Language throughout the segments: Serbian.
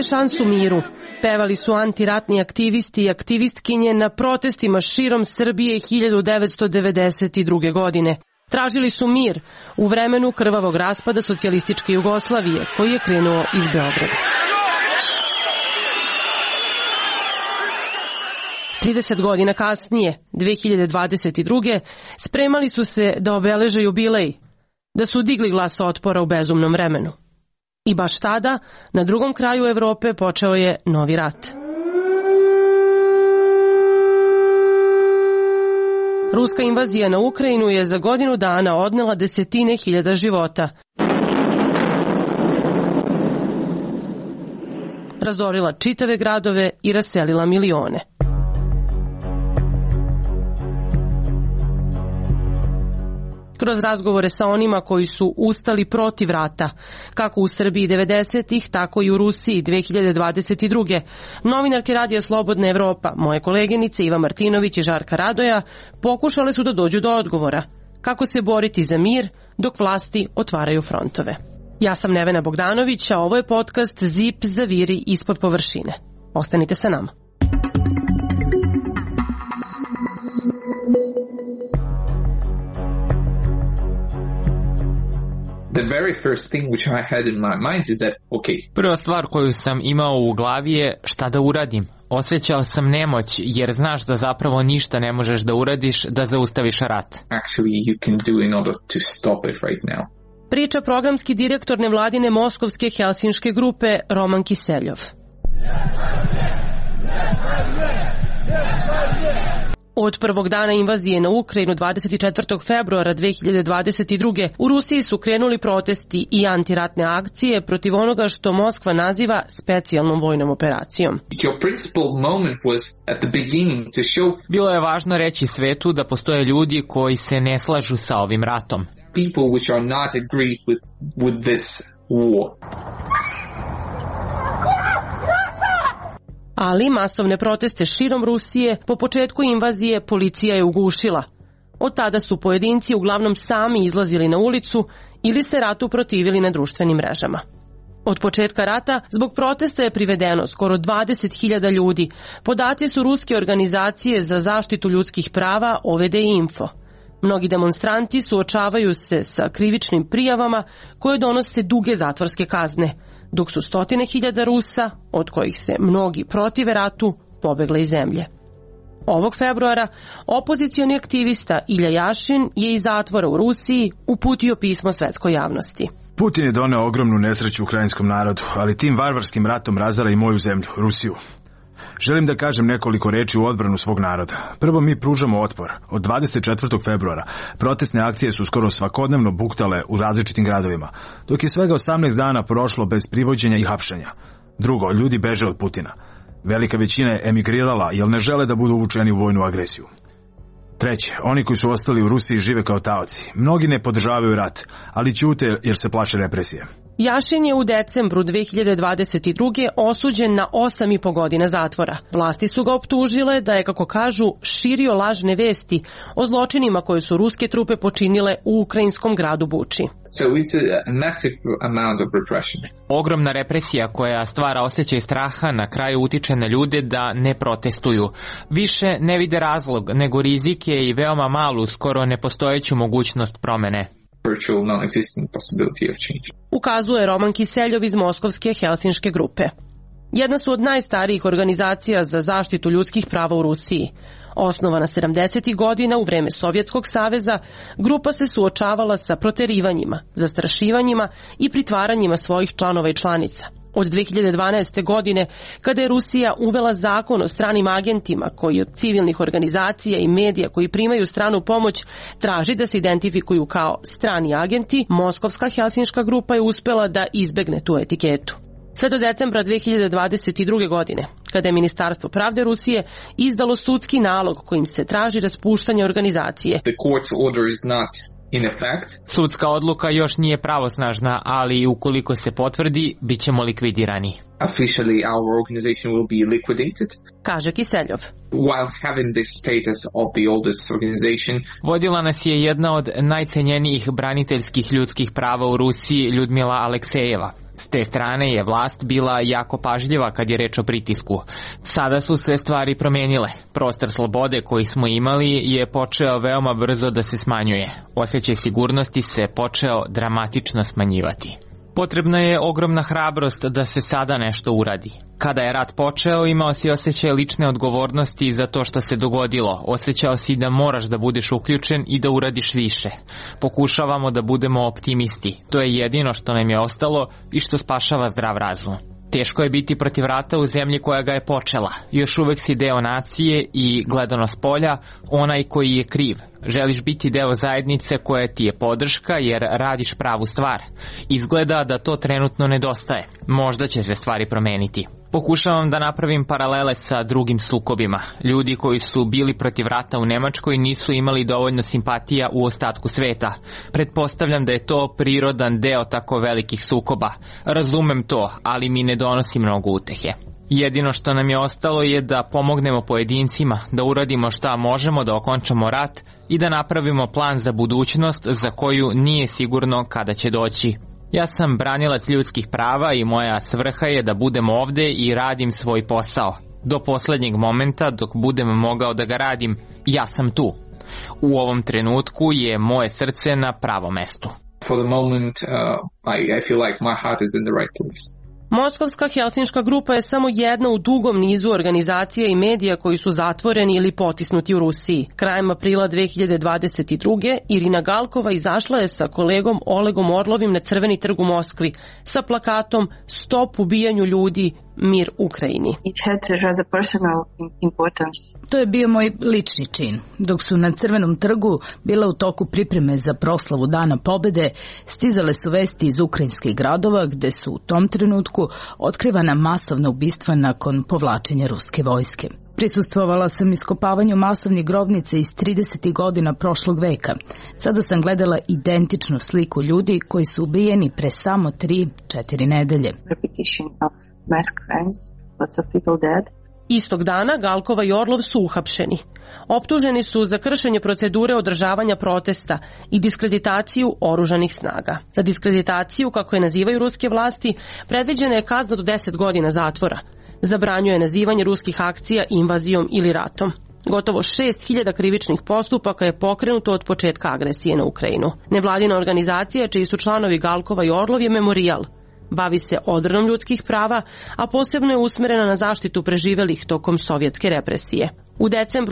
šansu miru. Pevali su antiratni aktivisti i aktivistkinje na protestima širom Srbije 1992. godine. Tražili su mir u vremenu krvavog raspada socijalističke Jugoslavije koji je krenuo iz Beograda. 30 godina kasnije, 2022. spremali su se da obeleže jubilej, da su digli glas otpora u bezumnom vremenu. I baš tada, na drugom kraju Evrope počeo je novi rat. Ruska invazija na Ukrajinu je za godinu dana odnela desetine hiljada života. Razorila čitave gradove i raselila milione. Kroz razgovore sa onima koji su ustali protiv rata, kako u Srbiji 90-ih, tako i u Rusiji 2022. Novinarke Radija Slobodna Evropa, moje koleginice Iva Martinović i Žarka Radoja, pokušale su da dođu do odgovora. Kako se boriti za mir dok vlasti otvaraju frontove. Ja sam Nevena Bogdanović, a ovo je podcast ZIP zaviri ispod površine. Ostanite sa nama. The very first thing which I had in my mind is that, okay. Prva stvar koju sam imao u glavi je šta da uradim. Osjećao sam nemoć jer znaš da zapravo ništa ne možeš da uradiš da zaustaviš rat. Actually you can do in order to stop it right now. Priča programski direktor nevladine moskovske helsinške grupe Roman Kiseljov. Od prvog dana invazije na Ukrajinu 24. februara 2022. u Rusiji su krenuli protesti i antiratne akcije protiv onoga što Moskva naziva specijalnom vojnom operacijom. Bilo je važno reći svetu da postoje ljudi koji se ne slažu sa ovim ratom. People which are not agreed with this war. Ali masovne proteste širom Rusije po početku invazije policija je ugušila. Od tada su pojedinci uglavnom sami izlazili na ulicu ili se ratu protivili na društvenim mrežama. Od početka rata zbog protesta je privedeno skoro 20.000 ljudi. Podaci su ruske organizacije za zaštitu ljudskih prava OVD Info. Mnogi demonstranti suočavaju se sa krivičnim prijavama koje donose duge zatvorske kazne, dok su stotine hiljada Rusa, od kojih se mnogi protive ratu, pobegle iz zemlje. Ovog februara opozicioni aktivista Ilja Jašin je iz zatvora u Rusiji uputio pismo svetskoj javnosti. Putin je doneo ogromnu nesreću ukrajinskom narodu, ali tim varvarskim ratom razara i moju zemlju, Rusiju. Želim da kažem nekoliko reči u odbranu svog naroda. Prvo, mi pružamo otpor. Od 24. februara protestne akcije su skoro svakodnevno buktale u različitim gradovima, dok je svega 18 dana prošlo bez privođenja i hapšenja. Drugo, ljudi beže od Putina. Velika većina je emigrirala jer ne žele da budu uvučeni u vojnu agresiju. Treće, oni koji su ostali u Rusiji žive kao taoci. Mnogi ne podržavaju rat, ali ćute jer se plaše represije. Jašin je u decembru 2022. osuđen na 8,5 godina zatvora. Vlasti su ga optužile da je, kako kažu, širio lažne vesti o zločinima koje su ruske trupe počinile u ukrajinskom gradu Buči. So it's a massive amount of repression. Ogromna represija koja stvara osjećaj straha na kraju utiče na ljude da ne protestuju. Više ne vide razlog nego rizike i veoma malu, skoro nepostojeću mogućnost promene. Virtual non-existent possibility of change. Ukazuje Roman Kiseljov iz moskovske helsinške grupe. Jedna su od najstarijih organizacija za zaštitu ljudskih prava u Rusiji. Osnovana 70. godina u vreme Sovjetskog saveza, grupa se suočavala sa proterivanjima, zastrašivanjima i pritvaranjima svojih članova i članica. Od 2012. godine, kada je Rusija uvela zakon o stranim agentima koji od civilnih organizacija i medija koji primaju stranu pomoć traži da se identifikuju kao strani agenti, moskovska helsinška grupa je uspela da izbegne tu etiketu. Sve do decembra 2022. godine, kada je Ministarstvo pravde Rusije izdalo sudski nalog kojim se traži raspuštanje organizacije. The court's order is not in effect. Sudska odluka još nije pravosnažna, ali ukoliko se potvrdi, bit ćemo likvidirani. Officially our organization will be liquidated. Kaže Kiseljov. While having this status of the oldest organization, vodila nas je jedna od najcenjenijih braniteljskih ljudskih prava u Rusiji, Ljudmila Aleksejeva. S te strane je vlast bila jako pažljiva kad je reč o pritisku. Sada su sve stvari promenile. Prostor slobode koji smo imali je počeo veoma brzo da se smanjuje. Osjećaj sigurnosti se počeo dramatično smanjivati. Potrebna je ogromna hrabrost da se sada nešto uradi. Kada je rat počeo, imao si osjećaj lične odgovornosti za to što se dogodilo. Osjećao si da moraš da budeš uključen i da uradiš više. Pokušavamo da budemo optimisti. To je jedino što nam je ostalo i što spašava zdrav razum. Teško je biti protiv rata u zemlji koja ga je počela. Još uvek si deo nacije i, gledano s polja, onaj koji je kriv. Želiš biti deo zajednice koja ti je podrška jer radiš pravu stvar. Izgleda da to trenutno nedostaje. Možda će se stvari promeniti. Pokušavam da napravim paralele sa drugim sukobima. Ljudi koji su bili protiv rata u Nemačkoj nisu imali dovoljno simpatija u ostatku sveta. Pretpostavljam da je to prirodan deo tako velikih sukoba. Razumem to, ali mi ne donosi mnogo utehe. Jedino što nam je ostalo je da pomognemo pojedincima, da uradimo šta možemo da okončamo rat i da napravimo plan za budućnost za koju nije sigurno kada će doći. Ja sam branilac ljudskih prava i moja svrha je da budem ovde i radim svoj posao. Do poslednjeg momenta, dok budem mogao da ga radim, ja sam tu. U ovom trenutku je moje srce na pravom mestu. For the moment, I feel like my heart is in the right place. Moskovska helsinška grupa je samo jedna u dugom nizu organizacija i medija koji su zatvoreni ili potisnuti u Rusiji. Krajem aprila 2022. Irina Galkova izašla je sa kolegom Olegom Orlovim na Crveni trg u Moskvi sa plakatom "Stop ubijanju ljudi, mir Ukrajini". To je bio moj lični čin. Dok su na Crvenom trgu bile u toku pripreme za proslavu Dana pobede, stizale su vesti iz ukrajinskih gradova gde su u tom trenutku otkrivana masovna ubistva nakon povlačenja ruske vojske. Prisustvovala sam iskopavanju masovnih grobnica iz 30. godina prošlog veka. Sada sam gledala identičnu sliku ljudi koji su ubijeni pre samo 3-4 nedelje. Istog dana Galkova i Orlov su uhapšeni. Optuženi su za kršenje procedure održavanja protesta i diskreditaciju oružanih snaga. Za diskreditaciju, kako je nazivaju ruske vlasti, predviđena je kazna do 10 godina zatvora. Zabranjuje nazivanje ruskih akcija invazijom ili ratom. Gotovo 6.000 krivičnih postupaka je pokrenuto od početka agresije na Ukrajinu. Nevladina organizacija, čiji su članovi Galkova i Orlov, je Memorijal. Bavi se odbranom ljudskih prava, a posebno je usmerena na zaštitu preživelih tokom sovjetske represije. U decembru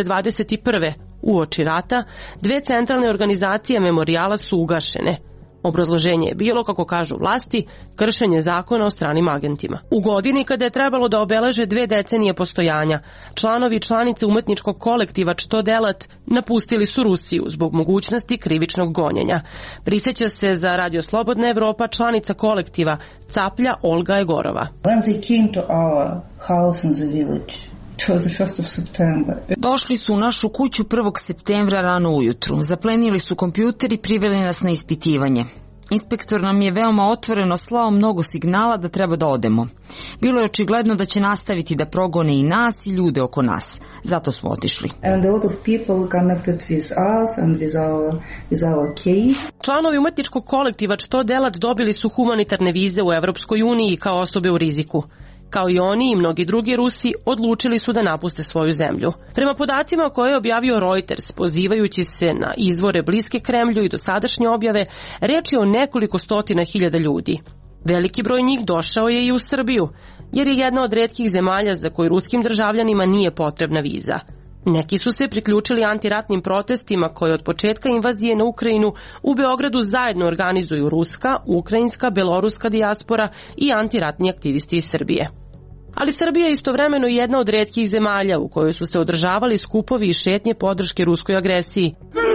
2021. uoči rata, 2 centralne organizacije Memorijala su ugašene. Obrazloženje je bilo, kako kažu vlasti, kršenje zakona o stranim agentima. U godini kada je trebalo da obeleže 2 decenije postojanja, članovi i članice umetničkog kolektiva Što delat napustili su Rusiju zbog mogućnosti krivičnog gonjenja. Prisjeća se za Radio Slobodna Evropa članica kolektiva Caplja Olga Egorova. When they came to our house in the village, it was the 1st of September. Došli su u našu kuću 1. septembra rano ujutru. Zaplenili su kompjuter i priveli nas na ispitivanje. Inspektor nam je veoma otvoreno slao mnogo signala da treba da odemo. Bilo je očigledno da će nastaviti da progone i nas i ljude oko nas. Zato smo otišli. And a lot of people connected with us and with our case. Članovi umetničkog kolektiva Što delat dobili su humanitarne vize u Evropskoj uniji kao osobe u riziku. Kao i oni i mnogi drugi Rusi odlučili su da napuste svoju zemlju. Prema podacima koje je objavio Reuters, pozivajući se na izvore bliske Kremlju i dosadašnje objave, reč je o nekoliko stotina hiljada ljudi. Veliki broj njih došao je i u Srbiju, jer je jedna od retkih zemalja za koju ruskim državljanima nije potrebna viza. Neki su se priključili antiratnim protestima koje od početka invazije na Ukrajinu u Beogradu zajedno organizuju ruska, ukrajinska, beloruska dijaspora i antiratni aktivisti iz Srbije. Ali Srbija je istovremeno jedna od retkih zemalja u kojoj su se održavali skupovi i šetnje podrške ruskoj agresiji.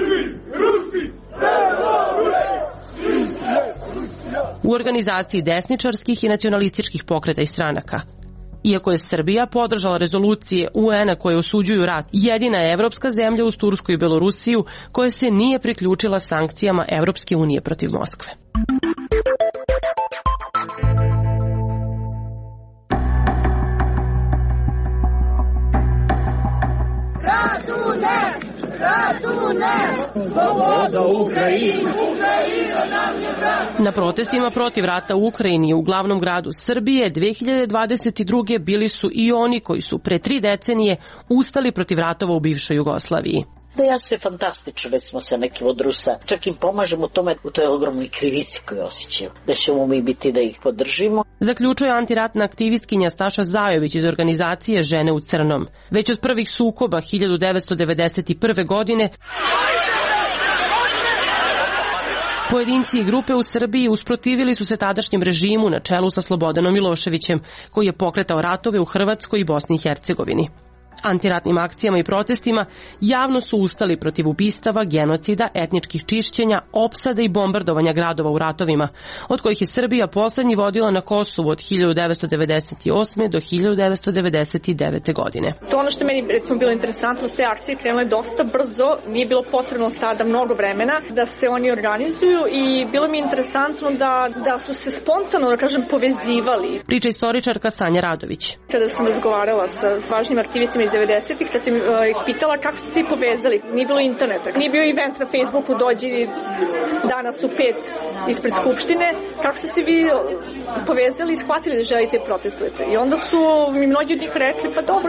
U organizaciji desničarskih i nacionalističkih pokreta i stranaka. Iako je Srbija podržala rezolucije UN-a koje osuđuju rat, jedina je evropska zemlja uz Tursku i Belorusiju koja se nije priključila sankcijama Evropske unije protiv Moskve. Radune! Sloboda Ukrajini! Ukrajina nam Na protestima protiv rata u Ukrajini u glavnom gradu Srbije 2022. bili su i oni koji su pre 3 decenije ustali protiv ratova u bivšoj Jugoslaviji. Da ja se fantastično, recimo sa nekim od Rusa, čak im pomažemo u toj ogromnoj krivici koju osjećaju, da ćemo mi biti da ih podržimo. Zaključuje antiratna aktivistkinja Staša Zajović iz organizacije Žene u crnom. Već od prvih sukoba 1991. godine pojedinci i grupe u Srbiji usprotivili su se tadašnjem režimu na čelu sa Slobodanom Miloševićem, koji je pokretao ratove u Hrvatskoj i Bosni i Hercegovini. Antiratnim akcijama i protestima javno su ustali protiv ubistava, genocida, etničkih čišćenja, opsada i bombardovanja gradova u ratovima, od kojih je Srbija poslednji vodila na Kosovu od 1998. do 1999. godine. To ono što meni recimo bilo interesantno, s te akcije krenule dosta brzo, nije bilo potrebno sada mnogo vremena da se oni organizuju i bilo mi interesantno da su se spontano, da kažem, povezivali. Priča istoričarka Sanja Radović. Kada sam razgovarala sa važnim aktivistima iz 90-ih, kad sam ih pitala kako su svi povezali, nije bilo interneta, nije bio event na Facebooku, dođi danas u 5 ispred Skupštine, kako ste se vi povezali i shvatili da želite protestujete. I onda su mi mnogi od njih rekli, pa dobro,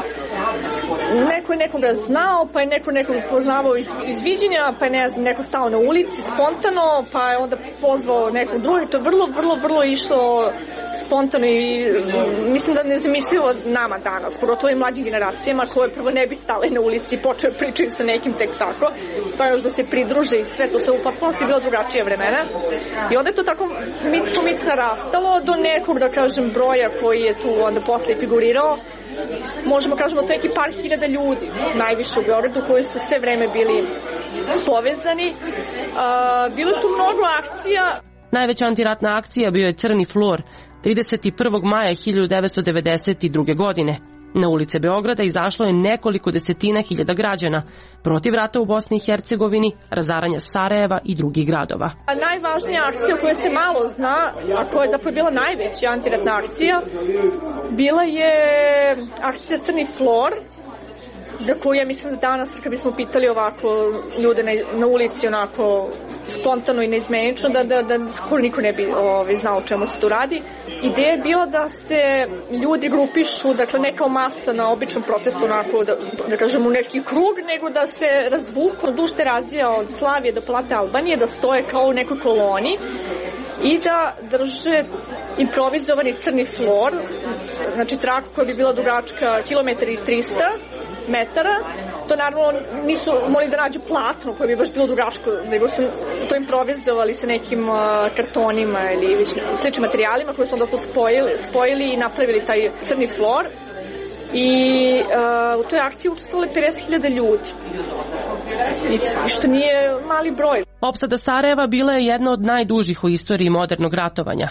neko je nekoga znao, pa je nekog poznavao iz viđenja, pa je neko stao na ulici spontano, pa je onda pozvao nekog drugog. To je vrlo išlo spontano i mislim da nezamislivo nama danas, pogotovo i mlađim generacijama koje prvo ne bi stale na ulici i počeo pričaju sa nekim tek tako, pa još da se pridruže i sve to se u potpunosti bilo drugačije vremena. I onda je to tako mic narastalo do nekog, da kažem, broja koji je tu onda posle figurirao. Možemo kažemo to neki par hiljada ljudi, najviše u Beogradu, koji su sve vreme bili povezani. Bilo je tu mnogo akcija. Najveća antiratna akcija bio je Crni flor 31. maja 1992. godine. Na ulice Beograda izašlo je nekoliko desetina hiljada građana protiv rata u Bosni i Hercegovini, razaranja Sarajeva i drugih gradova. Najvažnija akcija o kojoj se malo zna, a koja je zapravo bila najveća antiratna akcija, bila je akcija Crni flor, za koju ja mislim da danas, kad bismo pitali ovako ljude na ulici onako spontano i neizmenično, da skoro niko ne bi znao o čemu se tu radi. Ideja je bila da se ljudi grupišu, dakle ne kao masa na običnom protestu onako, da kažem u neki krug, nego da se razvuku duž Terazija od Slavije do Palate Albanije, da stoje kao u nekoj koloni i da drže improvizovani crni flor, znači traku koja bi bila dugačka 1,3 metara. To naravno nisu mogli da nađu platno koje bi baš bilo dugačko, nego su to improvizovali sa nekim kartonima ili sličnim materijalima koje su onda to spojili i napravili taj crni flor. I u toj akciji učestvovali 50.000 ljudi. I što nije mali broj. Opsada Sarajeva bila je jedna od najdužih u istoriji modernog ratovanja.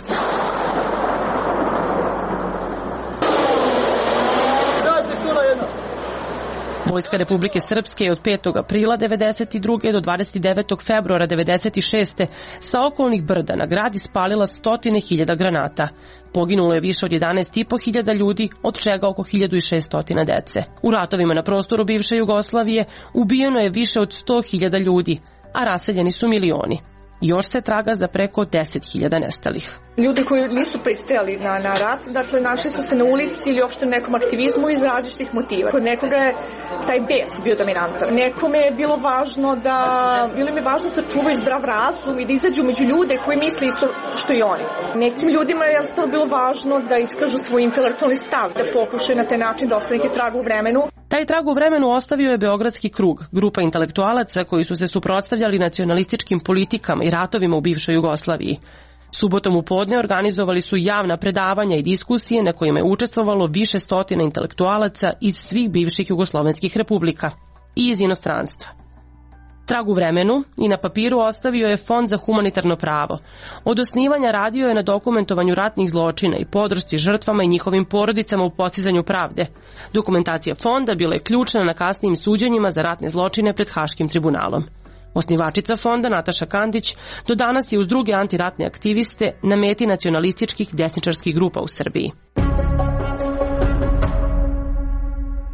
Vojska Republike Srpske je od 5. aprila 1992. do 29. februara 1996. sa okolnih brda na grad ispalila 100.000 granata. Poginulo je više od 11.500 ljudi, od čega oko 1.600 dece. U ratovima na prostoru bivše Jugoslavije ubijeno je više od 100.000 ljudi, a raseljeni su milioni. Još se traga za preko 10.000 nestalih. Ljudi koji nisu pristajali na rat, dakle našli su se na ulici ili uopšte nekom aktivizmu iz različitih motiva. Kod nekoga je taj bes bio dominantan. Nekome je bilo im je važno da sačuvaju zdrav razum i da izađu među ljude koji misle isto što i oni. Nekim ljudima je jednostavno bilo važno da iskažu svoj intelektualni stav, da pokušaju na taj način da ostane neki trag u vremenu. Taj trag u vremenu ostavio je Beogradski krug, grupa intelektualaca koji su se suprotstavljali nacionalističkim politikama i ratovima u bivšoj Jugoslaviji. Subotom u podne organizovali su javna predavanja i diskusije na kojima je učestvovalo više stotina intelektualaca iz svih bivših jugoslovenskih republika i iz inostranstva. Trag u vremenu i na papiru ostavio je Fond za humanitarno pravo. Od osnivanja radio je na dokumentovanju ratnih zločina i podršci žrtvama i njihovim porodicama u postizanju pravde. Dokumentacija fonda bila je ključna na kasnijim suđenjima za ratne zločine pred Haškim tribunalom. Osnivačica fonda Nataša Kandić do danas je uz druge antiratne aktiviste na meti nacionalističkih desničarskih grupa u Srbiji.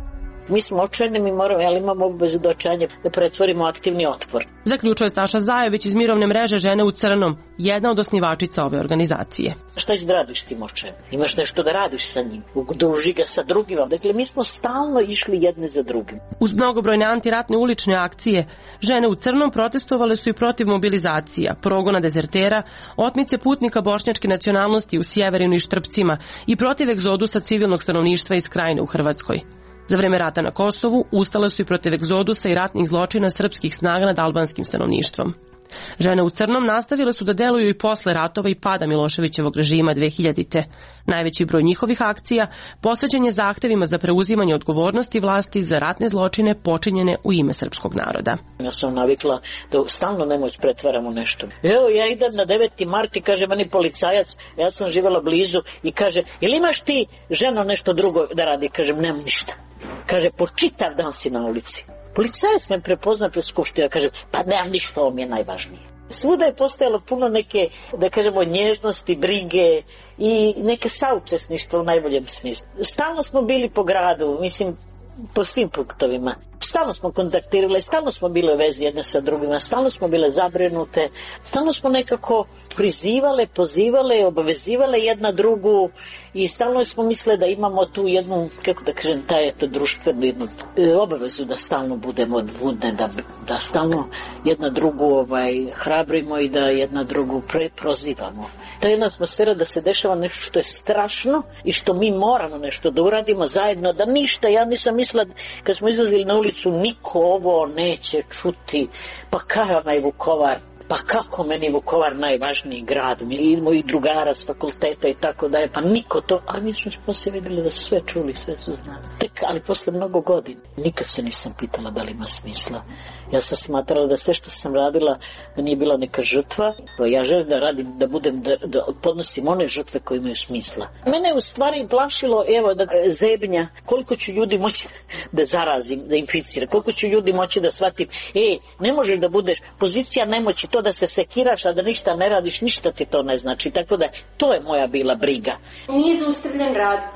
Mi smo očajni, mi moramo, ali imamo obavezu do očajanja da pretvorimo aktivni otpor. Zaključuje Staša Zajević iz mirovne mreže Žene u crnom, jedna od osnivačica ove organizacije. Šta ćeš da radiš tim očajem? Imaš nešto da radiš sa njim, udruži ga sa drugima. Dakle, mi smo stalno išli jedne za drugim. Uz mnogobrojne antiratne ulične akcije, Žene u crnom protestovale su i protiv mobilizacija, progona dezertera, otmice putnika bošnjačke nacionalnosti u Sjeverinu i Štrpcima i protiv egzodusa civilnog stanovništva iz Krajine u Hrvatskoj. Za vreme rata na Kosovu ustale su i protiv egzodusa i ratnih zločina srpskih snaga nad albanskim stanovništvom. Žene u crnom nastavile su da deluju i posle ratova i pada Miloševićevog režima 2000-te. Najveći broj njihovih akcija posvećen je zahtevima za preuzimanje odgovornosti vlasti za ratne zločine počinjene u ime srpskog naroda. Ja sam navikla da stalno nemoć pretvaramo nešto. Evo, ja idem na 9. mart i kaže meni policajac, ja sam živjela blizu i kaže, ili imaš ti ženo nešto drugo da radi? Kažem, nemam ništa. Kaže, po čitav dan si na ulici. Policajac me prepozna pred skupštinu, kaže, pa nemam ništa, ovo mi je najvažnije. Svuda je postojalo puno neke, da kažemo, nježnosti, brige i neke saučesništva u najboljem smislu. Stalno smo bili po gradu, mislim, po svim punktovima. Stalno smo kontaktirali, stalno smo bile u vezi jedne sa drugima, stalno smo bile zabrinute, stalno smo nekako prizivale, pozivale, obavezivale jedna drugu i stalno smo mislili da imamo tu jednu, kako da kažem, društvenu jednu obavezu da stalno budemo budne, da stalno jedna drugu hrabrimo i da jedna drugu prozivamo. To je jedna atmosfera da se dešava nešto što je strašno i što mi moramo nešto da uradimo zajedno, da ništa, ja nisam mislila kad smo izlazili na ulicu niko ovo neće čuti, pa kaj je Vukovar, pa kako meni Vukovar najvažniji grad, i moji drugara s fakulteta i tako da je, pa niko to, ali mi smo poslije vidjeli da su sve čuli, sve su znali. Tek, ali posle mnogo godina, nikad se nisam pitala da li ima smisla. Ja sam smatrala da sve što sam radila da nije bila neka žrtva, ja želim da radim, da budem, da podnosim one žrtve koje imaju smisla. Mene je u stvari plašilo, evo, da zebnja, koliko ću ljudi moći da zarazim, da inficira, koliko ću ljudi moći da shvatim, ne možeš da budeš, pozicija nemoći, to da se sekiraš, a da ništa ne radiš, ništa ti to ne znači, tako da to je moja bila briga. Nije zaustavljen rat.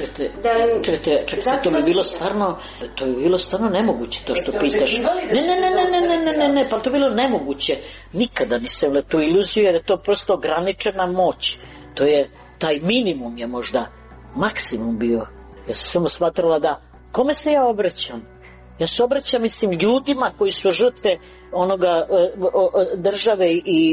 Čekajte, to bi bilo stvarno nemoguće, to što pitaš. Ne, pa to bi bilo nemoguće. Nikada nisam le tu iluziju, jer je to prosto ograničena moć. To je, taj minimum je možda maksimum bio. Ja sam samo smatrala da, kome se ja obraćam? Ja se obraćam, mislim, ljudima koji su žrtve onoga države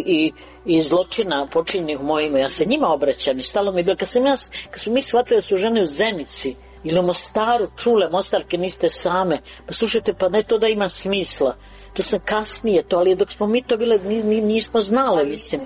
i zločina počinjenih u mojima. Ja se njima obraćam i stalo mi je bilo. Kad smo mi shvatili da su žene u Zenici ili u Mostaru čule, Mostarke niste same, pa slušajte, pa ne to da ima smisla. To sam kasnije to, ali dok smo mi to bile, nismo znale, mislim.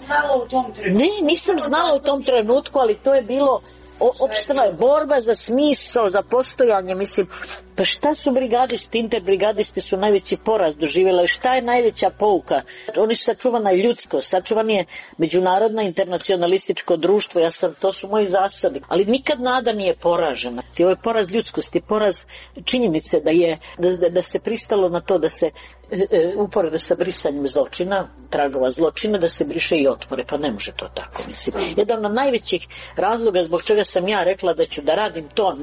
Nisam znala u tom trenutku, ali to je bilo opštana je borba za smisao, za postojanje, mislim, pa šta su brigadisti, interbrigadisti su najveći poraz doživjela, šta je najveća pouka? Oni su sačuvana i ljudsko, sačuvan je međunarodno internacionalističko društvo, to su moji zasadi, ali nikad nada nije poražena. Ovo je poraz ljudskosti, poraz činjenice da se pristalo na to da se uporedo sa brisanjem zločina, tragova zločina, da se briše i otvore, pa ne može to tako, mislim. Jedan od najvećih razloga zbog čega sam ja rekla da ću da radim to,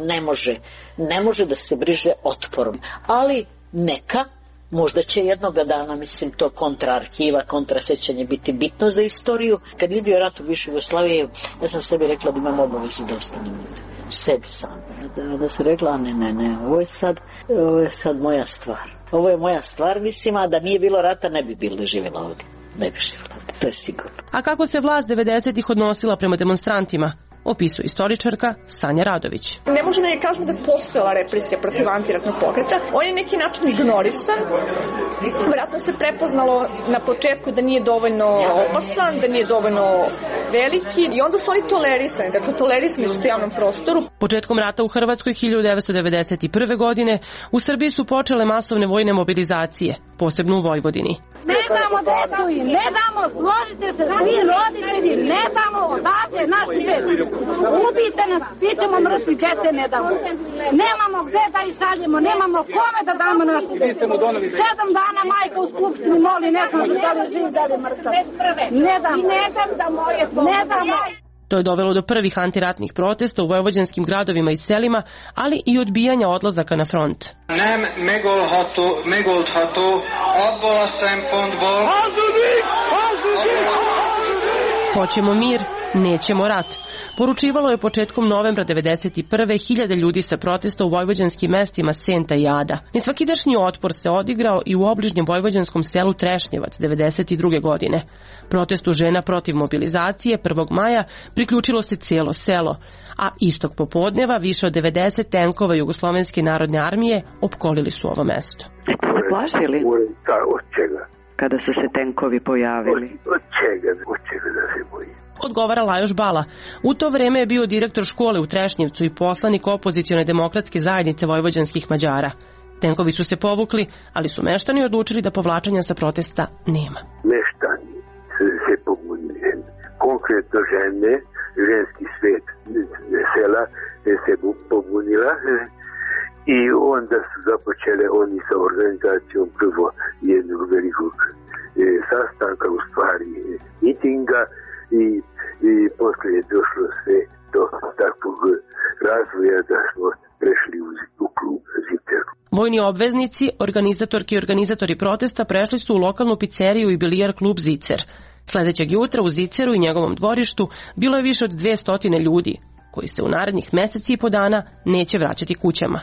ne može da se briše otporom, ali neka, možda će jednoga dana, mislim, to kontraarhiva, kontrasećanje biti bitno za istoriju. Kad je bio rat u bivšoj Jugoslaviji, ja sam sebi rekla da imam obavezu da ostanem sebi sam. Da sam rekla, ne, ovo je sad moja stvar. Ovo je moja stvar, mislim, a da nije bilo rata ne bi bilo živjela ovdje. Ne bi živjela ovdje, to je sigurno. A kako se vlast 90-ih odnosila prema demonstrantima, opisuje istoričarka Sanja Radović. Ne možemo da kažemo da je postojala represija protiv antiratnog pokreta. On je neki način ignorisan. Vjerojatno se prepoznalo na početku da nije dovoljno opasan, da nije dovoljno veliki i onda su oni tolerisani. Dakle, tolerisani su u javnom prostoru. Početkom rata u Hrvatskoj 1991. godine u Srbiji su počele masovne vojne mobilizacije, posebno u Vojvodini. Ne damo decu i ne damo, složite se svi roditelji, ne damo odavde naši decu. Ubijte nas, svi ćemo mrtvi, djece ne damo. Nemamo gde da ih šaljemo, nemamo kome da damo naši decu. 7 dana majka u skupštini moli, ne znam da li živ, da li mrtav. Ne dam da moje To je dovelo do prvih antiratnih protesta u vojvođanskim gradovima i selima, ali i odbijanja odlazaka na front. Nem megoldható abból a szempontból. Hoćemo mir, nećemo rat. Poručivalo je početkom novembra 1991. hiljade ljudi sa protesta u vojvođanskim mestima Senta i Ada. Nesvakidašnji otpor se odigrao i u obližnjem vojvođanskom selu Trešnjevac 1992. godine. Protestu žena protiv mobilizacije 1. maja priključilo se cijelo selo, a istog popodneva više od 90 tenkova Jugoslovenske narodne armije opkolili su ovo mesto. Ste plašili? Od čega? Kada su se tenkovi pojavili? Od čega da se boji? Odgovara Lajoš Bala. U to vreme je bio direktor škole u Trešnjevcu i poslanik opozicione demokratske zajednice vojvođanskih Mađara. Tenkovi su se povukli, ali su meštani odlučili da povlačenja sa protesta nema. Meštani se pobunili. Konkretno žene, ženski svet sela se pobunila i onda su započele oni sa organizacijom prvo jednog velikog sastanka, u stvari mitinga, i posle je došlo sve do takvog razvoja da smo prešli u klub Zicer. Vojni obveznici, organizatorki i organizatori protesta prešli su u lokalnu pizzeriju i bilijar klub Zicer. Sledećeg jutra u Ziceru i njegovom dvorištu bilo je više od 200 ljudi, koji se u narednih meseci i po dana neće vraćati kućama.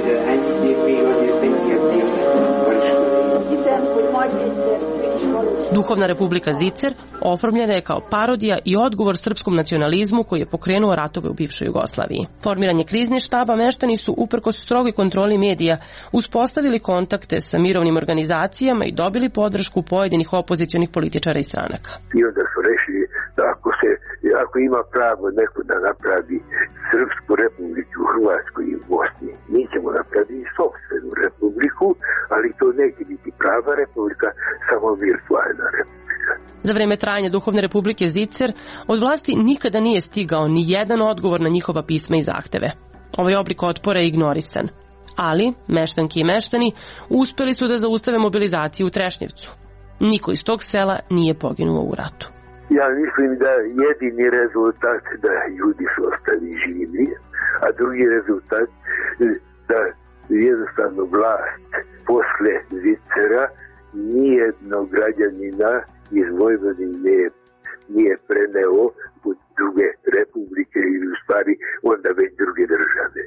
Duhovna republika Zicer oformljena je kao parodija i odgovor srpskom nacionalizmu koji je pokrenuo ratove u bivšoj Jugoslaviji. Formiranje kriznih štaba meštani su uprkos strogoj kontroli medija uspostavili kontakte sa mirovnim organizacijama i dobili podršku pojedinih opozicionih političara i stranaka. I onda su rešili da ako ima pravo neko da napravi Srpsku republiku u Hrvatskoj i u Bosni, mi ćemo napraviti sopstvenu republiku, ali to neće biti prava republika, samo virtualna republika. Za vreme trajanja Duhovne republike Zicer od vlasti nikada nije stigao ni jedan odgovor na njihova pisma i zahteve. Ovaj oblik otpora je ignorisan. Ali, meštanki i meštani uspeli su da zaustave mobilizaciju u Trešnjevcu. Niko iz tog sela nije poginuo u ratu. Ja mislim da jedini rezultat da ljudi su ostali živi, a drugi rezultat da jednostavno vlast posle Zicera nijednog građanina iz Vojvodine nije preneo u druge republike ili u stvari onda već druge države.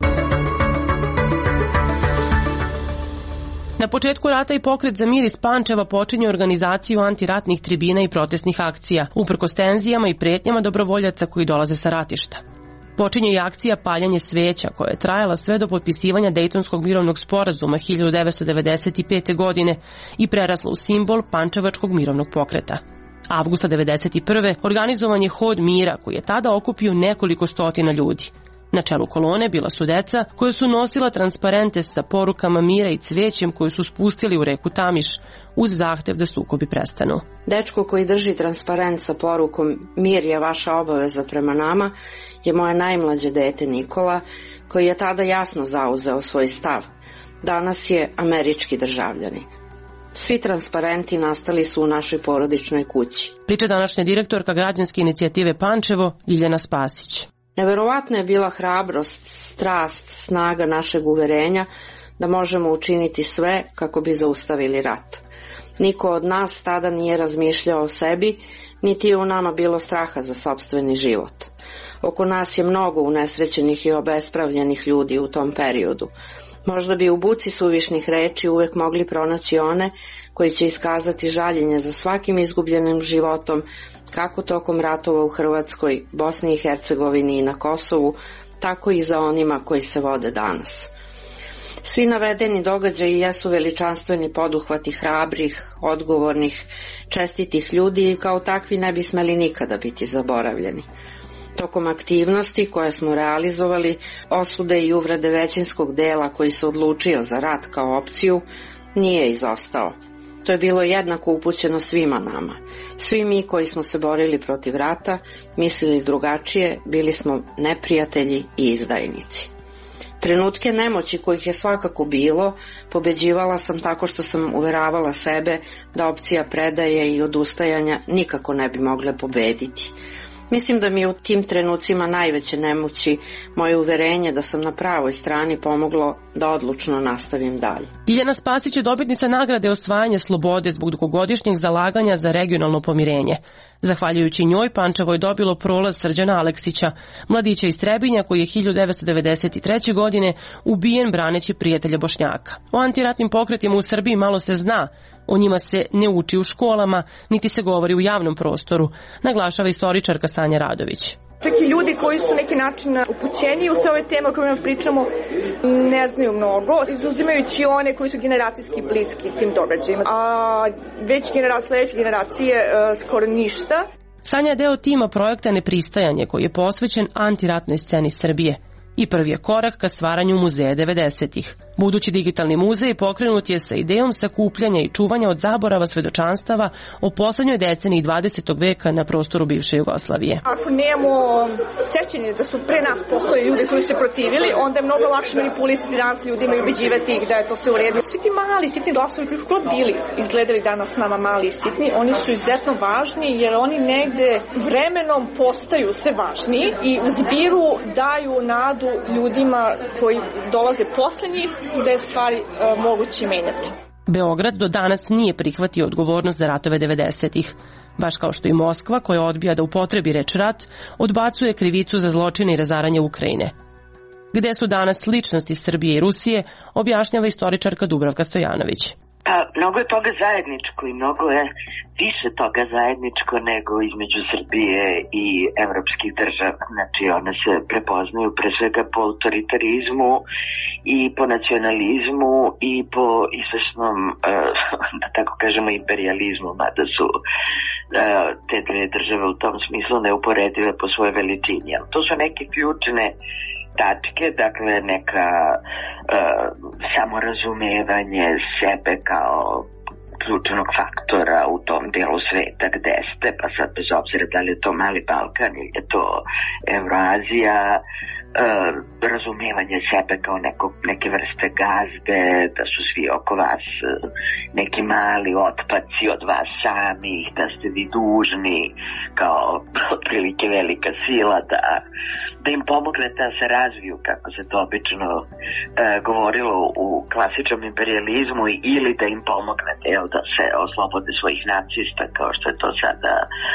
Na početku rata i pokret za mir iz Pančeva počinje organizaciju antiratnih tribina i protestnih akcija, uprkos tenzijama i pretnjama dobrovoljaca koji dolaze sa ratišta. Počinje i akcija paljanje sveća koja je trajala sve do potpisivanja Dejtonskog mirovnog sporazuma 1995. godine i prerasla u simbol Pančevačkog mirovnog pokreta. Avgusta 1991. organizovan je hod mira koji je tada okupio nekoliko stotina ljudi. Na čelu kolone bila su deca koja su nosila transparente sa porukama mira i cvećem koju su spustili u reku Tamiš uz zahtev da sukobi prestanu. Dečko koji drži transparent sa porukom mir je vaša obaveza prema nama je moje najmlađe dete Nikola, koji je tada jasno zauzeo svoj stav. Danas je američki državljanin. Svi transparenti nastali su u našoj porodičnoj kući. Priča današnja direktorka građanske inicijative Pančevo, Ljiljana Spasić. Neverovatna je bila hrabrost, strast, snaga našeg uverenja da možemo učiniti sve kako bi zaustavili rat. Niko od nas tada nije razmišljao o sebi, niti je u nama bilo straha za sopstveni život. Oko nas je mnogo unesrećenih i obespravljenih ljudi u tom periodu. Možda bi u buci suvišnih reči uvek mogli pronaći one koji će iskazati žaljenje za svakim izgubljenim životom, kako tokom ratova u Hrvatskoj, Bosni i Hercegovini i na Kosovu, tako i za onima koji se vode danas. Svi navedeni događaji jesu veličanstveni poduhvati hrabrih, odgovornih, čestitih ljudi i kao takvi ne bi smeli nikada biti zaboravljeni. Tokom aktivnosti koje smo realizovali, osude i uvrede većinskog dela koji se odlučio za rat kao opciju, nije izostao. To je bilo jednako upućeno svima nama. Svi mi koji smo se borili protiv rata, mislili drugačije, bili smo neprijatelji i izdajnici. Trenutke nemoći kojih je svakako bilo, pobeđivala sam tako što sam uveravala sebe da opcija predaje i odustajanja nikako ne bi mogle pobediti. Mislim da mi je u tim trenucima najveće nemoći moje uverenje da sam na pravoj strani pomoglo da odlučno nastavim dalje. Ljiljana Spasić je dobitnica nagrade osvajanja slobode zbog dugogodišnjeg zalaganja za regionalno pomirenje. Zahvaljujući njoj, Pančevo je dobilo prolaz Srđana Aleksića, mladića iz Trebinja koji je 1993. godine ubijen braneći prijatelje Bošnjaka. O antiratnim pokretima u Srbiji malo se zna, o njima se ne uči u školama, niti se govori u javnom prostoru, naglašava istoričarka Sanja Radović. Čak i ljudi koji su neki način upućeni u sve ove teme o kojima pričamo ne znaju mnogo, izuzimajući one koji su generacijski bliski tim događajima. A već sledeće generacije skoro ništa. Sanja je deo tima projekta Nepristajanje koji je posvećen antiratnoj sceni Srbije i prvi je korak ka stvaranju muzeja 90-ih. Budući digitalni muzej pokrenut je sa idejom sakupljanja i čuvanja od zaborava svedočanstava o poslednjoj deceniji 20. veka na prostoru bivše Jugoslavije. Ako nemamo sećanje da su pre nas postoji ljudi koji se protivili, onda je mnogo lakše manipulisati danas ljudima i ubeđivati ih da je to sve u redu. Svi ti mali, sitni glasovi koji god bili izgledali danas nama mali i sitni, oni su izuzetno važni jer oni negde vremenom postaju sve važniji i u zbiru daju nadu ljudima koji dolaze posle njih da je stvari moguće menjati. Beograd do danas nije prihvatio odgovornost za ratove 90-ih. Baš kao što i Moskva, koja odbija da upotrebi reč rat, odbacuje krivicu za zločine i razaranje Ukrajine. Gde su danas ličnosti Srbije i Rusije, objašnjava istoričarka Dubravka Stojanović. Mnogo je toga zajedničko i mnogo je više toga zajedničko nego između Srbije i evropskih država. Znači one se prepoznaju pre svega po autoritarizmu i po nacionalizmu i po izvesnom, da tako kažemo, imperializmu, mada su te dve države u tom smislu neuporedive po svojoj veličini. To su neke ključne tačke, dakle neka samorazumevanje sebe kao ključnog faktora u tom delu sveta gde ste, pa sad bez obzira da li je to Mali Balkan ili je to Evroazija, razumevanje sebe kao neke vrste gazde, da su svi oko vas neki mali otpaci od vas samih, da ste vi dužni kao otprilike velika sila da im pomognete da se razviju, kako se to obično govorilo u klasičnom imperializmu, ili da im pomognete da se oslobode svojih nacista, kao što je to sada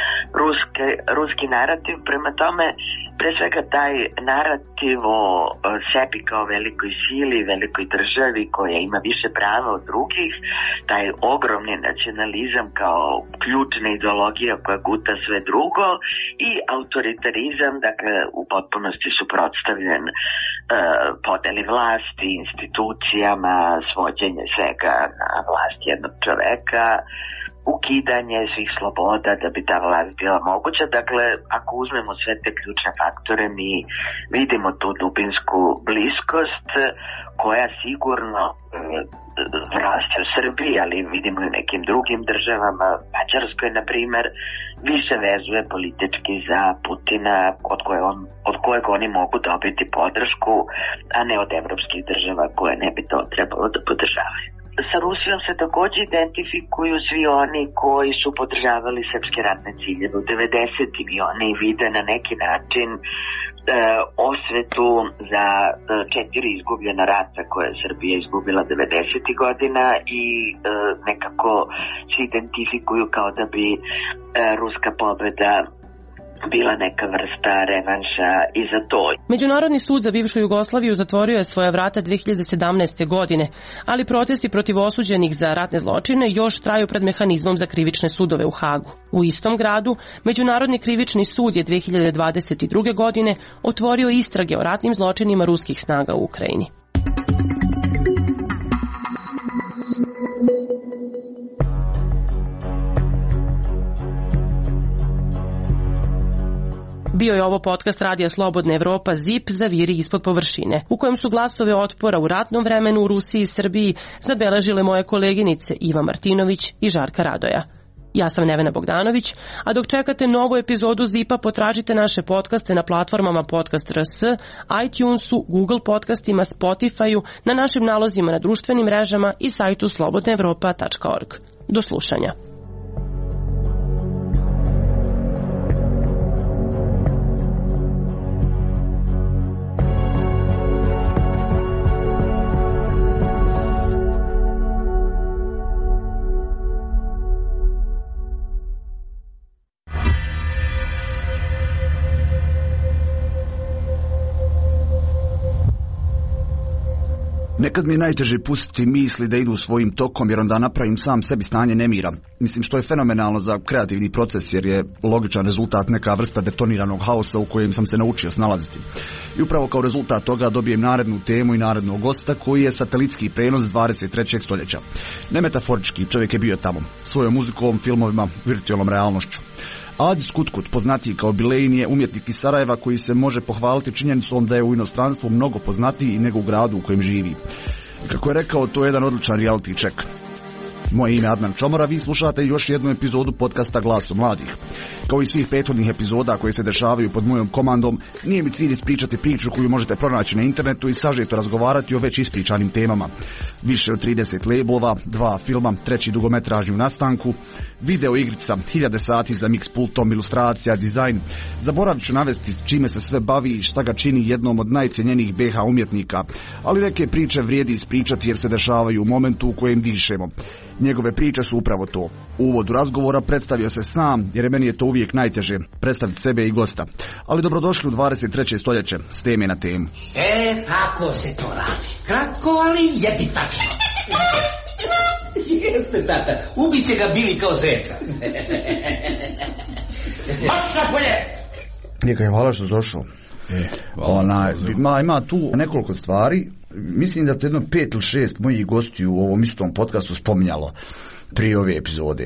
ruski narativ. Prema tome, pre svega taj narativ o sebi kao velikoj sili, velikoj državi koja ima više prava od drugih, taj ogromni nacionalizam kao ključna ideologija koja guta sve drugo i autoritarizam, dakle u potpunosti suprotstavljen podeli vlasti, institucijama, svođenje svega na vlast jednog čoveka, ukidanje svih sloboda da bi ta vlast bila moguća. Dakle, ako uzmemo sve te ključne faktore, mi vidimo tu dubinsku bliskost koja sigurno raste u Srbiji, ali vidimo i u nekim drugim državama, Mađarskoj, na primer, više vezuje politički za Putina, od kojeg oni mogu dobiti podršku, a ne od evropskih država koje ne bi to trebalo da podržavaju. Sa Rusijom se takođe identifikuju svi oni koji su podržavali srpske ratne ciljeve u 90-im i oni vide na neki način osvetu za 4 izgubljena rata koje je Srbija izgubila 90-ih godina i nekako se identifikuju kao da bi ruska pobeda bila neka vrsta revanša i za to. Međunarodni sud za bivšu Jugoslaviju zatvorio je svoja vrata 2017. godine, ali procesi protiv osuđenih za ratne zločine još traju pred mehanizmom za krivične sudove u Hagu. U istom gradu, Međunarodni krivični sud je 2022. godine otvorio istrage o ratnim zločinima ruskih snaga u Ukrajini. Bio je ovo podcast Radija Slobodna Evropa ZIP Zaviri ispod površine, u kojem su glasove otpora u ratnom vremenu u Rusiji i Srbiji zabeležile moje koleginice Iva Martinović i Žarka Radoja. Ja sam Nevena Bogdanović, a dok čekate novu epizodu ZIP-a potražite naše podcaste na platformama Podcast.rs, iTunesu, Google podcastima, Spotify-u, na našim nalozima na društvenim mrežama i sajtu slobodnaevropa.org. Do slušanja. Nekad mi je najteže pustiti misli da idu svojim tokom, jer onda napravim sam sebi stanje nemira. Mislim, što je fenomenalno za kreativni proces, jer je logičan rezultat neka vrsta detoniranog haosa u kojem sam se naučio snalaziti. I upravo kao rezultat toga dobijem narednu temu i narednog gosta, koji je satelitski prenos 23. stoljeća. Ne metaforički, čovjek je bio tamo, svojom muzikom, filmovima, virtualnom realnošću. Adis Kutkut, poznatiji kao Bilein, je umjetnik iz Sarajeva koji se može pohvaliti činjenicom da je u inostranstvu mnogo poznatiji nego u gradu u kojem živi. Kako je rekao, to je jedan odličan reality check. Moje ime je Adnan Čomora, vi slušate još jednu epizodu podcasta Glasu mladih. Kao i svih prethodnih epizoda koje se dešavaju pod mojom komandom, nije mi cilj ispričati priču koju možete pronaći na internetu i sažeto razgovarati o već ispričanim temama. Više od 30 labelova, 2 filma, 3 dugometražni u nastanku, video igrica, 1000 sati za mix pultom, ilustracija, dizajn. Zaboravit ću navesti čime se sve bavi i šta ga čini jednom od najcijenjenijih BH umjetnika, ali neke priče vrijedi ispričati jer se dešavaju u momentu u kojem dišemo. Njegove priče su upravo to. U uvodu razgovora predstavio se sam, jer meni je to uvijek najteže, predstaviti sebe i gosta. Ali dobrodošli u 23. stoljeće, s teme na temu. Tako se to radi. Kratko, ali jeditačno. Jeste, tata, ubit će ga Bili kao zeca. Baš na polje! Neka je, hvala što došao. Ima tu nekoliko stvari. Mislim da te jedno 5 ili 6 mojih gostiju u ovom istom podcastu spominjalo prije ove epizode.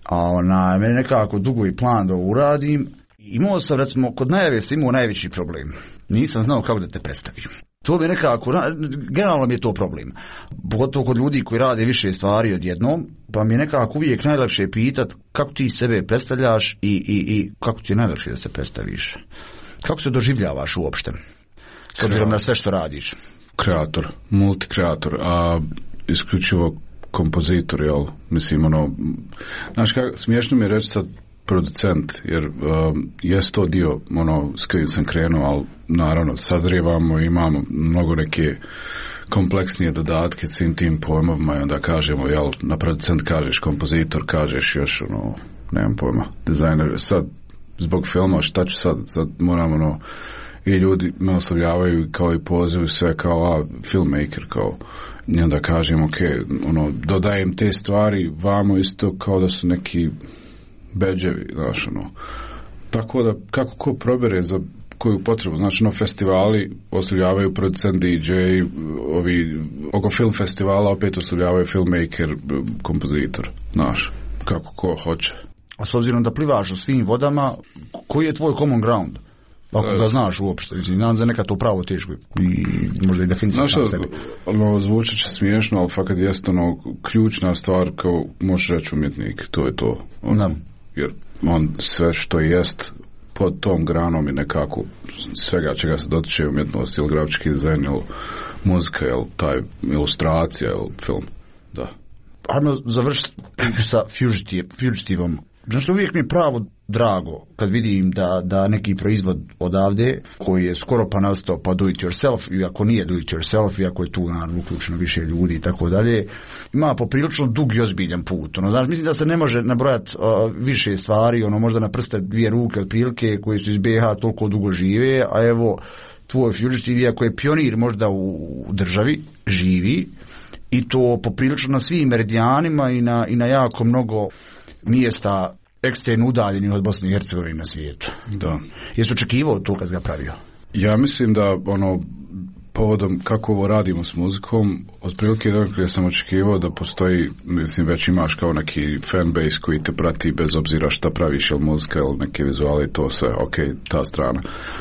Mene nekako dugo i plan da uradim. Imao sam, recimo, kod najave sam imao najveći problem. Nisam znao kako da te predstavim. To mi nekako, generalno mi je to problem. Pogotovo kod ljudi koji rade više stvari odjednom, pa mi je nekako uvijek najlakše pitat kako ti sebe predstavljaš i kako ti je najlakše da se predstaviš. Kako se doživljavaš uopšte? S obzirom na sve što radiš. Kreator, multikreator, a isključivo kompozitor, jel? Mislim, znaš kako, smiješno mi je reći sad producent, jer jest to dio, s kojim sam krenuo, ali naravno sazrijevamo, imamo mnogo neke kompleksnije dodatke svim tim pojmovima i onda kažemo, jel, na producent kažeš, kompozitor kažeš još, nemam pojma, dizajner, sad, zbog filma, šta ću sad moram, i ljudi me oslovljavaju kao i pozivu sve kao filmmaker, kao, i onda kažem, ok, dodajem te stvari vamo isto kao da su neki bedževi, znaš, tako da, kako ko probere za koju potrebu, znači, festivali oslovljavaju producent, DJ, ovi, oko film festivala opet oslovljavaju filmmaker, kompozitor, znaš, kako ko hoće. A s obzirom da plivaš u svim vodama, koji je tvoj common ground? Ako ga znaš uopšte, nadam da nekad to pravo teško i možda i definicija sam sebi. Zvučit će smiješno, ali fakat jest ključna stvar kao možeš reći umjetnik, to je to. Jer on sve što jest pod tom granom i nekako svega čega se dotiče umjetnost, ili grafički dizajn, ili muzika, ili taj ilustracija, ili film. Da. Ajmo završiti sa Fugitivom. Znači, uvijek mi je pravo drago kad vidim da neki proizvod odavde koji je skoro pa nastao pa do it yourself, i ako nije do it yourself, i ako je tu naravno uključeno više ljudi i tako dalje, ima poprilično dug i ozbiljan put. Znači, mislim da se ne može nabrojati više stvari, možda na prste 2 ruke otprilike koji su iz BH toliko dugo žive, a evo tvoj Fugitive, iako je pionir možda u državi, živi, i to poprilično na svim meridijanima i na jako mnogo mjesta ekstremno udaljenih od Bosne i Hercegovine na svijetu. Da. Jesi očekivao to kad ga pravio? Ja mislim da povodom kako ovo radimo s muzikom, otprilike da sam očekivao da postoji, mislim, već imaš kao neki fanbase koji te prati bez obzira šta praviš, ili muzika, ili neke vizuale, to sve, ok, ta strana.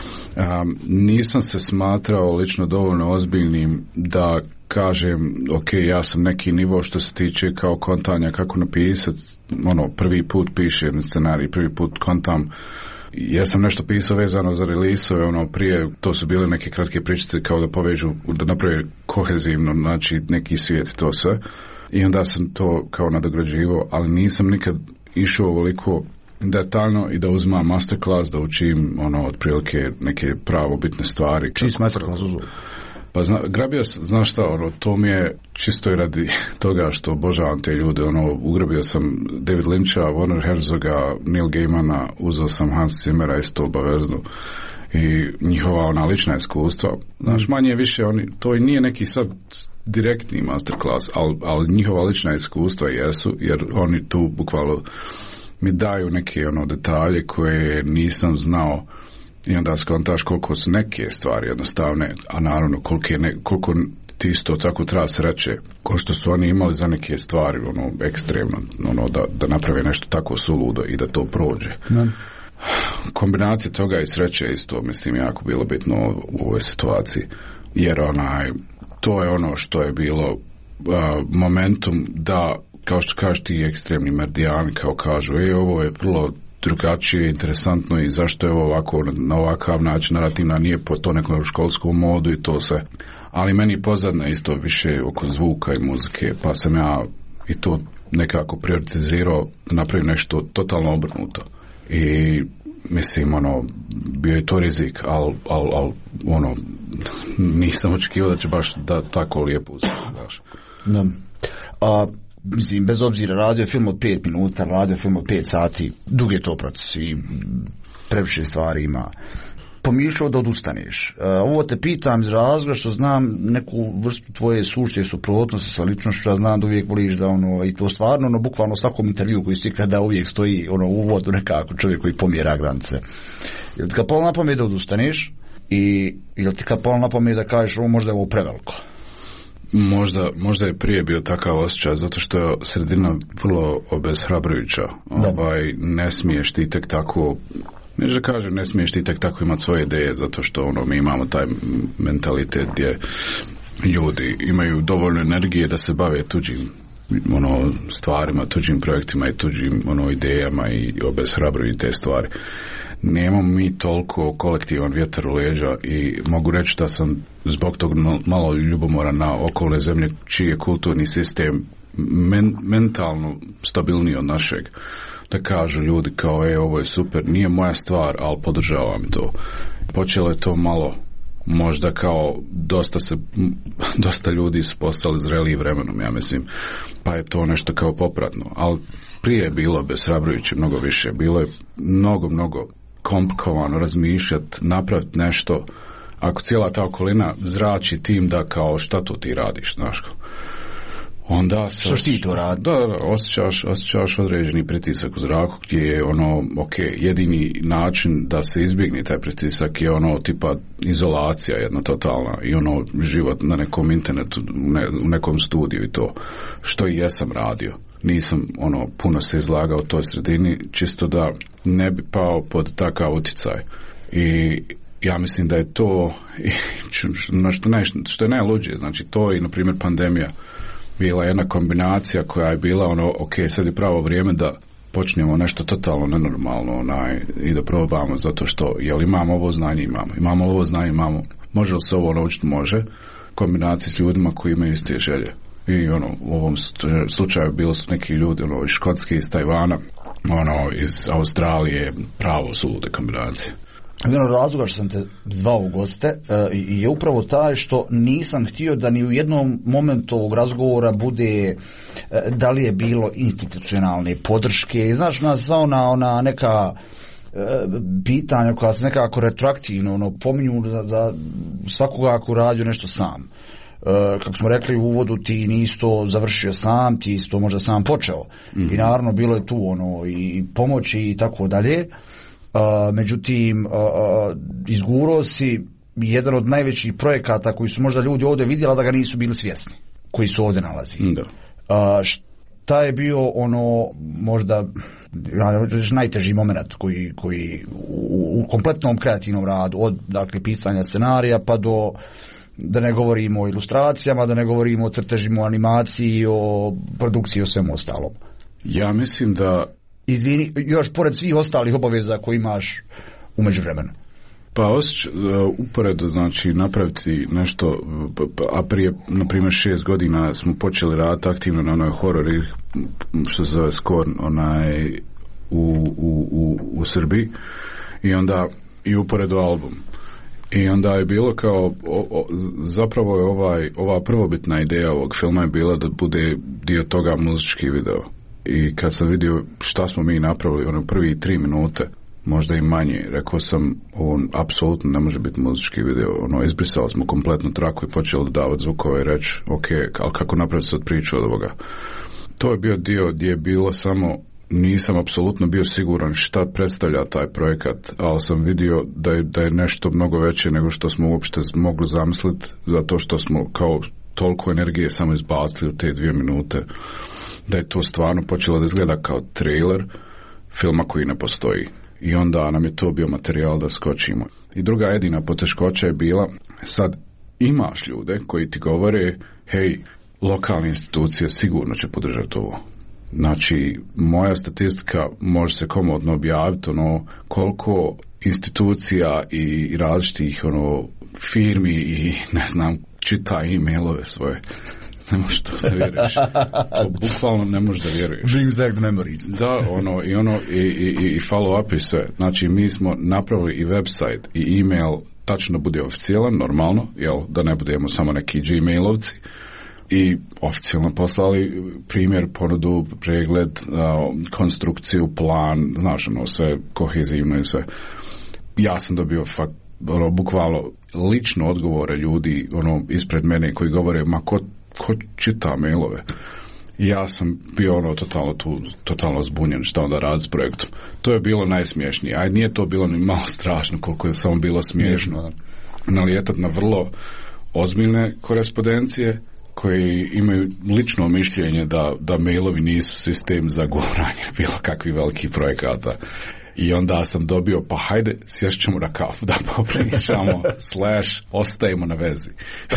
Nisam se smatrao lično dovoljno ozbiljnim da kažem, ok, ja sam neki nivo što se tiče kao kontanja kako napisati, prvi put pišem scenarij, prvi put kontam, jer sam nešto pisao vezano za release-ove, prije to su bile neke kratke pričice kao da povežu, da naprave kohezivno, znači neki svijet, to sve, i onda sam to kao nadograđivao, ali nisam nikad išao ovoliko detaljno i da uzmam masterclass, da učim otprilike neke pravo bitne stvari. Čiji si masterclass uzeo? Pa grabio sam, znaš šta, to mi je čisto i radi toga što obožavam te ljude, ugrabio sam David Lyncha, Werner Herzoga, Neil Gaimana, uzeo sam Hans Zimmera isto obavezno i njihova lična iskustva. Znaš, manje više, to i nije neki sad direktni masterclass, ali njihova lična iskustva jesu, jer oni tu bukvalno mi daju neke detalje koje nisam znao i onda skontaš koliko su neke stvari jednostavne, a naravno koliko ti isto tako treba sreće, ko što su oni imali za neke stvari ekstremno, da naprave nešto tako suludo i da to prođe. Kombinacija toga i sreće isto, mislim, jako bilo bitno u ovoj situaciji, jer to je ono što je bilo momentum da, kao što kažeš ti ekstremni merdijani, kao kažu, ovo je vrlo drugačije, interesantno i zašto je ovo ovako, na ovakav način narativna, nije po to nekom školskom modu i to sve. Ali meni pozadna isto više oko zvuka i muzike, pa sam ja i to nekako prioritizirao da napravim nešto totalno obrnuto. I mislim, bio je to rizik, ali nisam očekivao da će baš da tako lijepo uspjeti. Mislim, bez obzira, radio film od 5 minuta, radio film od 5 sati, dug je to proces i previše stvari ima. Pomišljao da odustaneš. Ovo te pitam iz razloga što znam neku vrstu tvoje sušte suprotnosti sa ličnošću, ja znam da uvijek voliš da i to stvarno, bukvalno svakom intervju koji si kada uvijek stoji u uvodu nekako čovjek koji pomjera granice. Jel ti kad palo na pamet da odustaneš i jel ti kad palo na pamet da kažeš ovo možda je ovo preveliko? Možda je prije bio takav osjećaj, zato što je sredina vrlo obeshrabrujuća. Ne smiješ ti tek tako, ne smiješ ti tek tako imati svoje ideje, zato što mi imamo taj mentalitet gdje ljudi imaju dovoljno energije da se bave tuđim stvarima, tuđim projektima i tuđim idejama i obeshrabruju te stvari. Nemamo mi toliko kolektivan vjetar u leđa i mogu reći da sam zbog tog malo ljubomoran na okolne zemlje čiji je kulturni sistem mentalno stabilniji od našeg. Da kažu ljudi kao ovo je super, nije moja stvar, ali podržavam to. Počelo je to malo, možda kao dosta ljudi su postali zreliji vremenom, ja mislim, pa je to nešto kao popratno, ali prije je bilo beshrabrujuće mnogo više, bilo je mnogo komplikovano razmišljati, napraviti nešto, ako cijela ta okolina zrači tim da kao šta to ti radiš, znaš. Onda što ti to radi? Da, osjećaš određeni pritisak u zraku gdje je jedini način da se izbjegne taj pritisak je tipa izolacija jedna totalna i život na nekom internetu, u nekom studiju i to, što i jesam radio. Nisam puno se izlagao toj sredini, čisto da ne bi pao pod takav utjecaj. I ja mislim da je to što je najluđije, znači to i na primjer pandemija bila jedna kombinacija koja je bila sad je pravo vrijeme da počnemo nešto totalno nenormalno i da probamo, zato što imamo ovo znanje, imamo, može li se ovo naučiti, može, kombinacije s ljudima koji imaju iste želje. I u ovom slučaju bilo su neki ljudi iz Škotske, iz Tajvana, iz Australije, pravo sulude kombinacije. Jedan od razloga što sam te zvao u goste je upravo taj što nisam htio da ni u jednom momentu ovog razgovora bude da li je bilo institucionalne podrške. Znaš, nas zvao ona neka pitanja koja se nekako retroaktivno pominju za svakoga ako radio nešto sam. Kako smo rekli u uvodu, ti nisi to završio sam, ti si to možda sam počeo. Mm-hmm. I naravno bilo je tu i pomoći i tako dalje. Međutim, izgurao si jedan od najvećih projekata koji su možda ljudi ovdje vidjeli da ga nisu bili svjesni, koji su ovdje nalazi. Da. Šta je bio možda najteži moment koji u kompletnom kreativnom radu, od pisanja scenarija pa do, da ne govorimo o ilustracijama, da ne govorimo o crtežima, o animaciji, o produkciji, o svemu ostalom? Ja mislim da... Izvini, još pored svih ostalih obaveza koje imaš u međuvremenu. Pa uporedo, znači, napraviti nešto, a prije, na primjer, 6 godina smo počeli raditi aktivno na onoj horor, što se zove Skorn, u Srbiji, i onda i uporedo album. I onda je bilo kao, zapravo je ova prvobitna ideja ovog filma je bila da bude dio toga muzički video. I kad sam vidio šta smo mi napravili, prvi 3 minute, možda i manje. Rekao sam, ovo apsolutno ne može biti muzički video. Izbrisali smo kompletnu traku i počeli davati zvukove i reći, ok, ali kako napraviti sad priču od ovoga? To je bio dio gdje je bilo samo, nisam apsolutno bio siguran šta predstavlja taj projekat, ali sam vidio da je nešto mnogo veće nego što smo uopšte mogli zamisliti, zato što smo kao toliko energije samo izbacili u te 2 minute, da je to stvarno počelo da izgleda kao trailer filma koji ne postoji. I onda nam je to bio materijal da skočimo. I druga jedina poteškoća je bila, sad imaš ljude koji ti govore, hej, lokalne institucije sigurno će podržati ovo. Znači, moja statistika može se komodno objaviti, koliko institucija i različitih firmi i ne znam, čita e-mailove svoje. Ne možeš to da vjeruješ. Bukvalno ne možeš da vjeruješ. Brings back the memories. Da, i follow up i sve. Znači, mi smo napravili i website i e-mail tačno bude oficijalan, normalno, da ne budemo samo neki Gmailovci. I oficijalno poslali primjer, ponudu, pregled, konstrukciju, plan, znaš, sve kohezivno i sve. Ja sam dobio bukvalno lično odgovore ljudi ispred mene koji govore, ma ko čita mailove? Ja sam bio totalno zbunjen šta onda radi s projektom. To je bilo najsmiješnije, a nije to bilo ni malo strašno koliko je samo bilo smiješno. Nalijetat na vrlo ozbiljne korespondencije koji imaju lično mišljenje da mailovi nisu sistem za guranje bilo kakvih velikih projekata. I onda sam dobio, pa hajde, sjest ćemo na kafu da popričamo, ostajemo na vezi.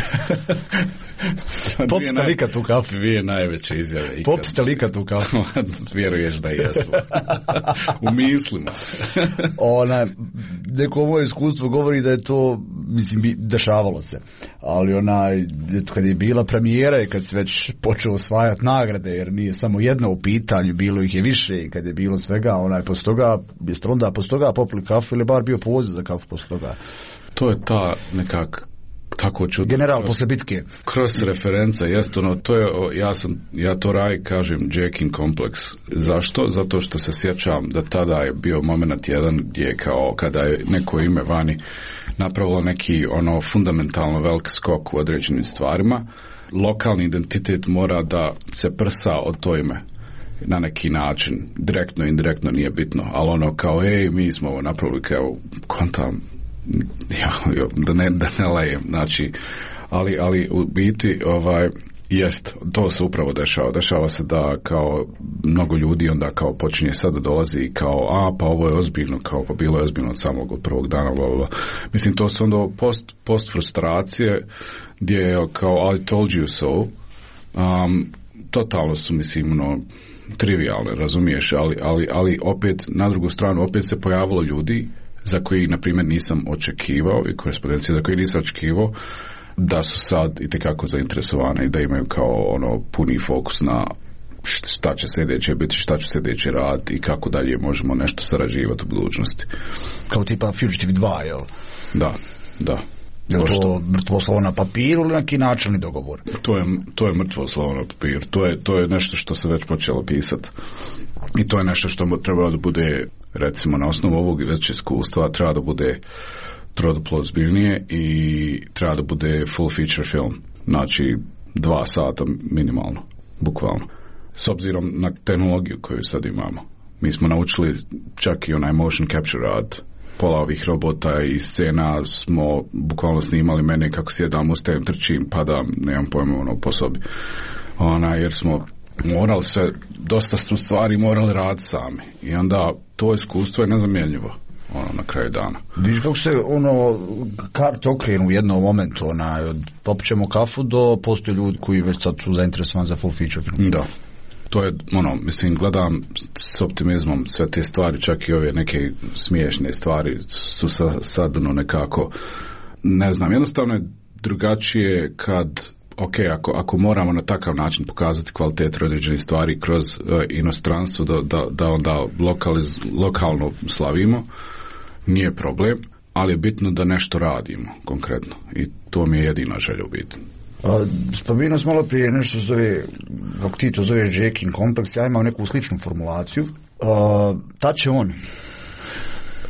Pop ste likat u kafu. Dvije najveće izjave. Pop ste likat u kafu. Vjeruješ da jesu. U mislima. Neko moje iskustvo govori da je to, mislim, dešavalo se. Ali kad je bila premijera i kad se već počeo osvajati nagrade, jer nije samo jedna u pitanju, bilo ih je više i kad je bilo svega, poslije toga, jeste onda poslije toga popili kafu ili bar bio poziv za kafu poslije toga? To je ta nekak tako čudno. General posle bitke. Kroz referenca, to je, ja to kažem Jackin kompleks. Zašto? Zato što se sjećam da tada je bio moment jedan gdje kao kada je neko ime vani napravilo neki fundamentalno velik skok u određenim stvarima, lokalni identitet mora da se prsa od to ime na neki način, direktno, indirektno nije bitno, ali kao, mi smo ovo napravili, kao, kontam, da ne lajem, znači, ali u biti, jest, to se upravo dešava se da kao mnogo ljudi onda kao počinje sad da dolazi i kao, pa ovo je ozbiljno, kao pa bilo je ozbiljno od samog prvog dana, mislim, to su onda post frustracije gdje je kao I told you so, totalno su, mislim, trivialne, razumiješ, ali opet, na drugu stranu, opet se pojavilo ljudi za koji, na primjer, nisam očekivao i korespondencije za koje nisam očekivao da su sad itekako zainteresovane i da imaju kao puni fokus na šta će sljedeće biti, šta će sljedeće raditi i kako dalje možemo nešto sarađivati u budućnosti. Kao tipa Fugitive 2, jel? Da. Je li to mrtvo slovo na papiru ili neki načelni dogovor? To je mrtvo slovo na papiru. To je nešto što se već počelo pisati. I to je nešto što treba da bude, recimo, na osnovu ovog već iskustva, treba da bude troduplo ozbiljnije i treba da bude full feature film. Znači, 2 sata minimalno, bukvalno. S obzirom na tehnologiju koju sad imamo. Mi smo naučili čak i onaj motion capture rad. Pola ovih robota i scena smo bukvalno snimali mene kako sjedam, ustajem, trčim, padam, nemam pojma po sobi. Jer smo morali sve, dosta smo stvari morali raditi sami. I onda to iskustvo je nezamjenjivo na kraju dana. Viš kako se karte okrenu u jednom momentu, od popćemo kafu do postoje ljudi koji već sad su zainteresovani za full feature film. Da. To je, mislim, gledam s optimizmom sve te stvari, čak i ove neke smiješne stvari su sad nekako, ne znam, jednostavno je drugačije kad, ako moramo na takav način pokazati kvalitet određenih stvari kroz inostranstvo, da onda lokalno slavimo, nije problem, ali je bitno da nešto radimo konkretno i to mi je jedina želja u biti. Spomenuo smo malo prije nešto zove, kako ti to zoveš Jackin kompleks, ja imam neku sličnu formulaciju. Tad će on?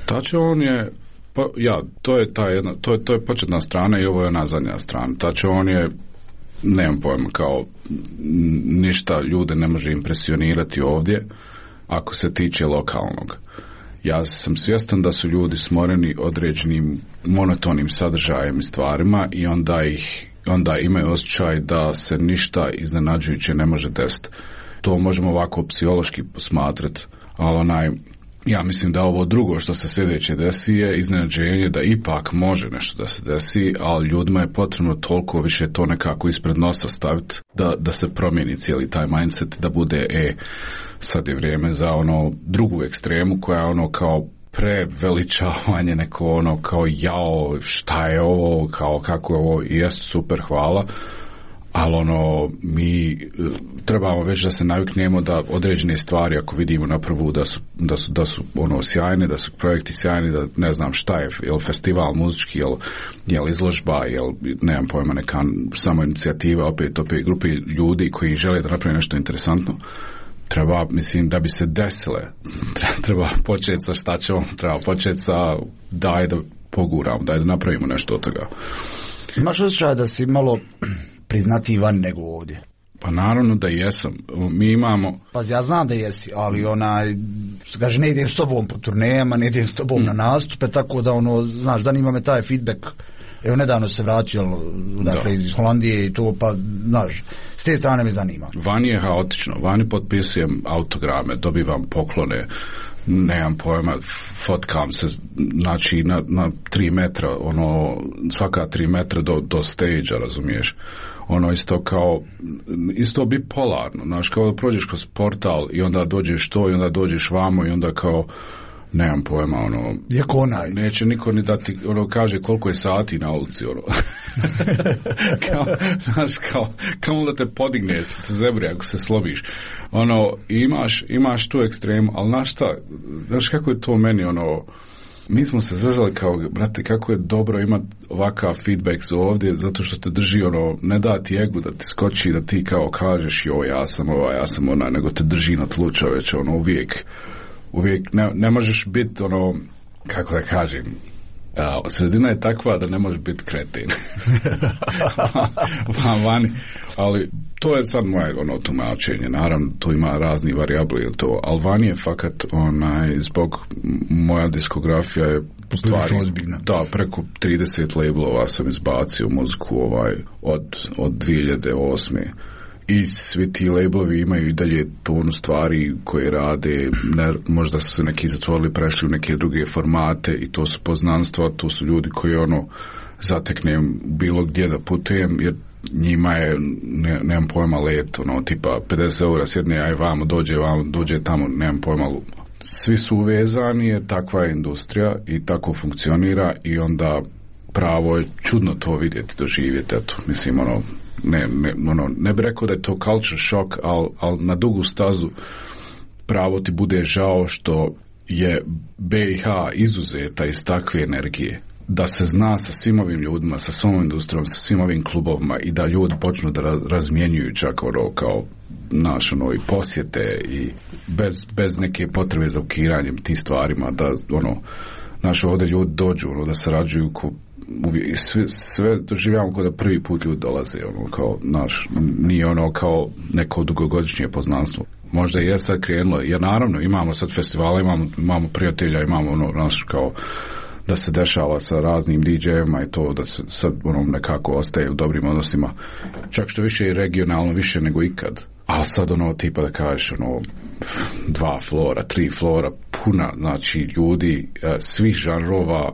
Tačon je, to je ta jedna, to je početna strana i ovo je ona zadnja strana. Tačon je, nemam pojma, kao ništa ljude ne može impresionirati ovdje ako se tiče lokalnog. Ja sam svjestan da su ljudi smoreni određenim monotonim sadržajem i stvarima i onda imaju osjećaj da se ništa iznenađujuće ne može desiti. To možemo ovako psihološki posmatrati, ali ja mislim da ovo drugo što se sljedeće desi je iznenađenje da ipak može nešto da se desi, ali ljudima je potrebno toliko više to nekako ispred nosa staviti da se promijeni cijeli taj mindset, da bude sad je vrijeme za ono drugu ekstremu koja je ono kao preveličavanje, neko ono kao jao, šta je ovo, kao kako je ovo, i jest super, hvala, ali ono mi trebamo već da se naviknemo da određene stvari ako vidimo na prvu da su ono sjajne, da su projekti sjajni, da ne znam šta je, jel festival muzički, jel izložba, jel nemam pojma, neka samo inicijativa, opet grupe ljudi koji žele da naprave nešto interesantno. Treba, mislim, da bi se desile, treba početi sa šta ćemo, treba početi sa daj da poguramo, daj da napravimo nešto od toga. Imaš osjećaj da si malo priznativan nego ovdje? Pa naravno da jesam. Mi imamo... Pa ja znam da jesi, ali kaže, ne idem s tobom po turnejama, ne idem s tobom na nastupe, tako da znaš, zanima me taj feedback. Evo, nedavno se vratio, dakle, iz Holandije i to, pa, znaš, s te strane me zanima. Vani je haotično, vani potpisujem autograme, dobivam poklone, nemam pojma, fotkam se, znači, na 3 metra, svaka 3 metra do stage-a, razumiješ? Isto bipolarno, znaš, kao da prođeš kroz portal i onda dođeš to i onda dođeš vamo i onda kao, nemam pojma, neće niko ni dati, kaže koliko je sati na ulici, znaš, kao da te podigne se zebri ako se slobiš, imaš tu ekstremu, ali znaš kako je to meni, mi smo se zazvali kao, brate, kako je dobro imati ovakav feedback ovdje, zato što te drži, ne da ti egu da ti skoči, da ti kao kažeš, ja sam ona, nego te drži na tlu, čoveče, uvijek ne možeš biti, kako da kažem, sredina je takva da ne možeš biti kretin. Vani, ali to je sad moje tumačenje, naravno tu ima razni varijabli, ali vani je fakat zbog moja diskografija je stvari, da, preko 30 labelova sam izbacio muziku od 2008. I svi ti labelovi imaju i dalje tonu stvari koje rade, možda su se neki zatvorili, prešli u neke druge formate i to su poznanstva, to su ljudi koji zateknem bilo gdje da putujem, jer njima je, nemam pojma, let, tipa 50 eura sjedne, aj vamo, dođe tamo, nemam pojma. Svi su uvezani jer takva je industrija i tako funkcionira i onda pravo je čudno to vidjeti, doživjeti, eto, mislim, ne bi rekao da je to culture shock, ali na dugu stazu pravo ti bude žao što je BiH izuzeta iz takve energije, da se zna sa svim ovim ljudima, sa svom industrijom, sa svim ovim klubovima i da ljudi počnu da razmjenjuju čak kao i posjete i bez neke potrebe za ukiranjem tih stvarima, da ovdje ljudi dođu, da sarađuju sve doživljavamo kao da prvi put ljudi dolaze, nije kao neko dugogodišnje poznanstvo. Možda je sad krenulo, jer naravno imamo sad festivale, imamo prijatelja, imamo kao da se dešava sa raznim DJ-evima i to da se sad nekako ostaje u dobrim odnosima, čak što više i regionalno, više nego ikad. Ali sad tipa da kažeš 2 flora, 3 flora, puna, znači ljudi svih žanrova,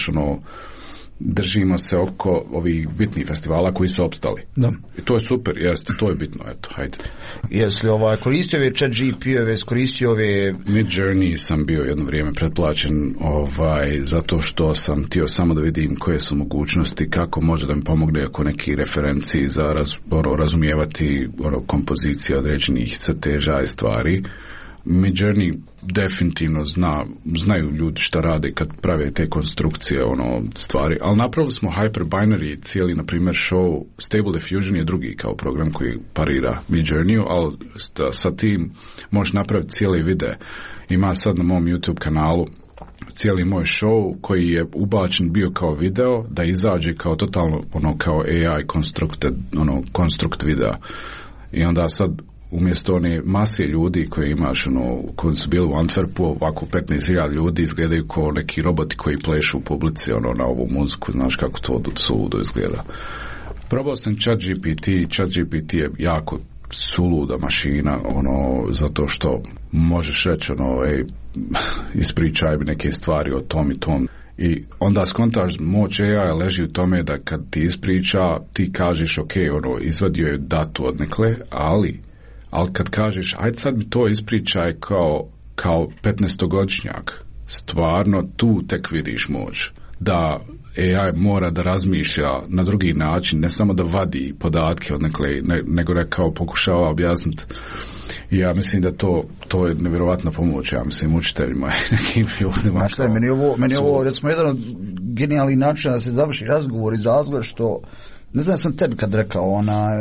držimo se oko ovih bitnih festivala koji su opstali. Da. I to je super, jeste, to je bitno, eto, hajde. Jesi li koristio ove chat GP-ove, koristio ove... Midjourney sam bio jedno vrijeme pretplaćen, zato što sam htio samo da vidim koje su mogućnosti, kako može da mi pomogne oko neki referenciji za razumijevati kompozicije određenih crteža i stvari. Midjourney definitivno znaju ljudi šta rade kad prave te konstrukcije stvari, ali napravili smo Hyperbinary cijeli, na primjer, show. Stable Diffusion je drugi kao program koji parira Midjourneyu, ali sa tim možeš napraviti cijeli video. Ima sad na mom YouTube kanalu cijeli moj show koji je ubačen bio kao video, da izađe kao totalno kao AI konstrukt videa. I onda sad umjesto one mase ljudi koje imaš koji su bili u Antwerpu, ovako 15.000 ljudi izgledaju kao neki roboti koji plešu u publici na ovu muziku, znaš kako to suludo izgleda. Probao sam ChatGPT je jako suluda mašina, zato što možeš reći ispričaj mi neke stvari o tom i tom. I onda skontaš, moć AI leži u tome da kad ti ispriča, ti kažeš ok, izvadio je datu odnekle, ali kad kažeš, ajde sad mi to ispričaj kao 15-godišnjak, stvarno tu tek vidiš moć. Da AI mora da razmišlja na drugi način, ne samo da vadi podatke odnekle, nego da kao pokušava objasniti. I ja mislim da to je nevjerovatna pomoć, ja mislim, učiteljima i nekim ljudima. Znaš šta, meni je ovo recimo jedan od genijalnih načina da se završi razgovor iz razloga što ne znam, sam tebi kad rekao,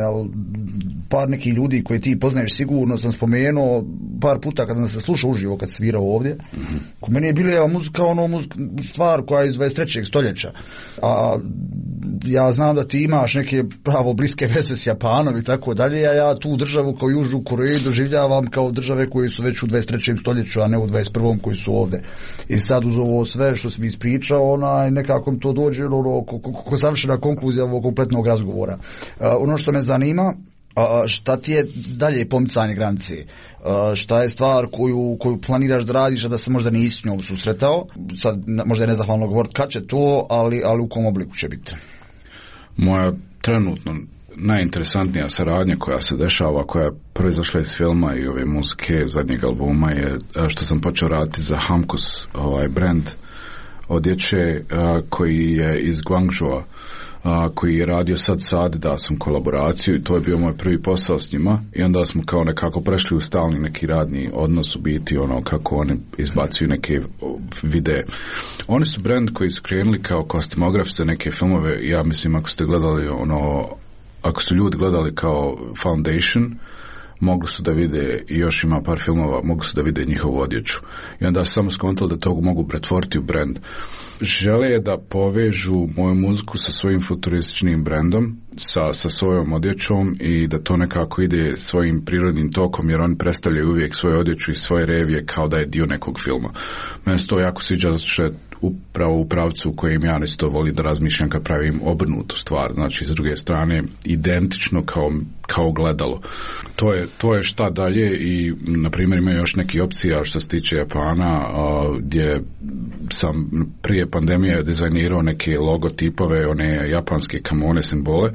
par nekih ljudi koji ti poznaješ sigurno sam spomenuo par puta kad sam se slušao uživo kad svirao ovdje. Ko meni je bila muzika stvar koja je iz 23. stoljeća. A ja znam da ti imaš neke pravo bliske veze s Japanom i tako dalje, a ja tu državu kao Južnu Koreju doživljavam kao države koje su već u 23. stoljeću, a ne u 21. koji su ovdje. I sad uz ovo sve što si mi ispričao, nekako mi to dođe ko savršena konkluzija ovog kompletnog razgovora. Ono što me zanima, šta ti je dalje pomicanje granice? Šta je stvar koju planiraš da radiš, a da se možda nisi s njom susretao? Sad možda je nezahvalno govoriti kad će to, ali u kom obliku će biti? Moja trenutno najinteresantnija saradnja koja se dešava, koja je proizašla iz filma i ove muzike zadnjeg albuma, je što sam počeo raditi za Hamkus, brand odjeće koji je iz Guangzhoua, koji je radio sad sa Adidasom kolaboraciju, i to je bio moj prvi posao s njima, i onda smo kao nekako prešli u stalni neki radni odnos, u biti kako oni izbacuju neke videe. Oni su brand koji su krenuli kao kostimograf za neke filmove. Ja mislim, ako ste gledali ako su ljudi gledali kao Foundation, mogli su da vide, i još ima par filmova, mogli su da vide njihovu odjeću. I onda su samo skontali da to mogu pretvoriti u brand. Žele da povežu moju muziku sa svojim futurističnim brandom, sa svojom odjećom, i da to nekako ide svojim prirodnim tokom, jer oni predstavljaju uvijek svoju odjeću i svoje revije kao da je dio nekog filma. Meni se to jako sviđa, zato što je upravo u pravcu u kojem ja isto voli da razmišljam kad pravim obrnutu stvar, znači s druge strane identično kao gledalo. To je šta dalje, i na primjer ima još neki opcija što se tiče Japana, gdje sam prije pandemije dizajnirao neke logotipove, one japanske kamone simbole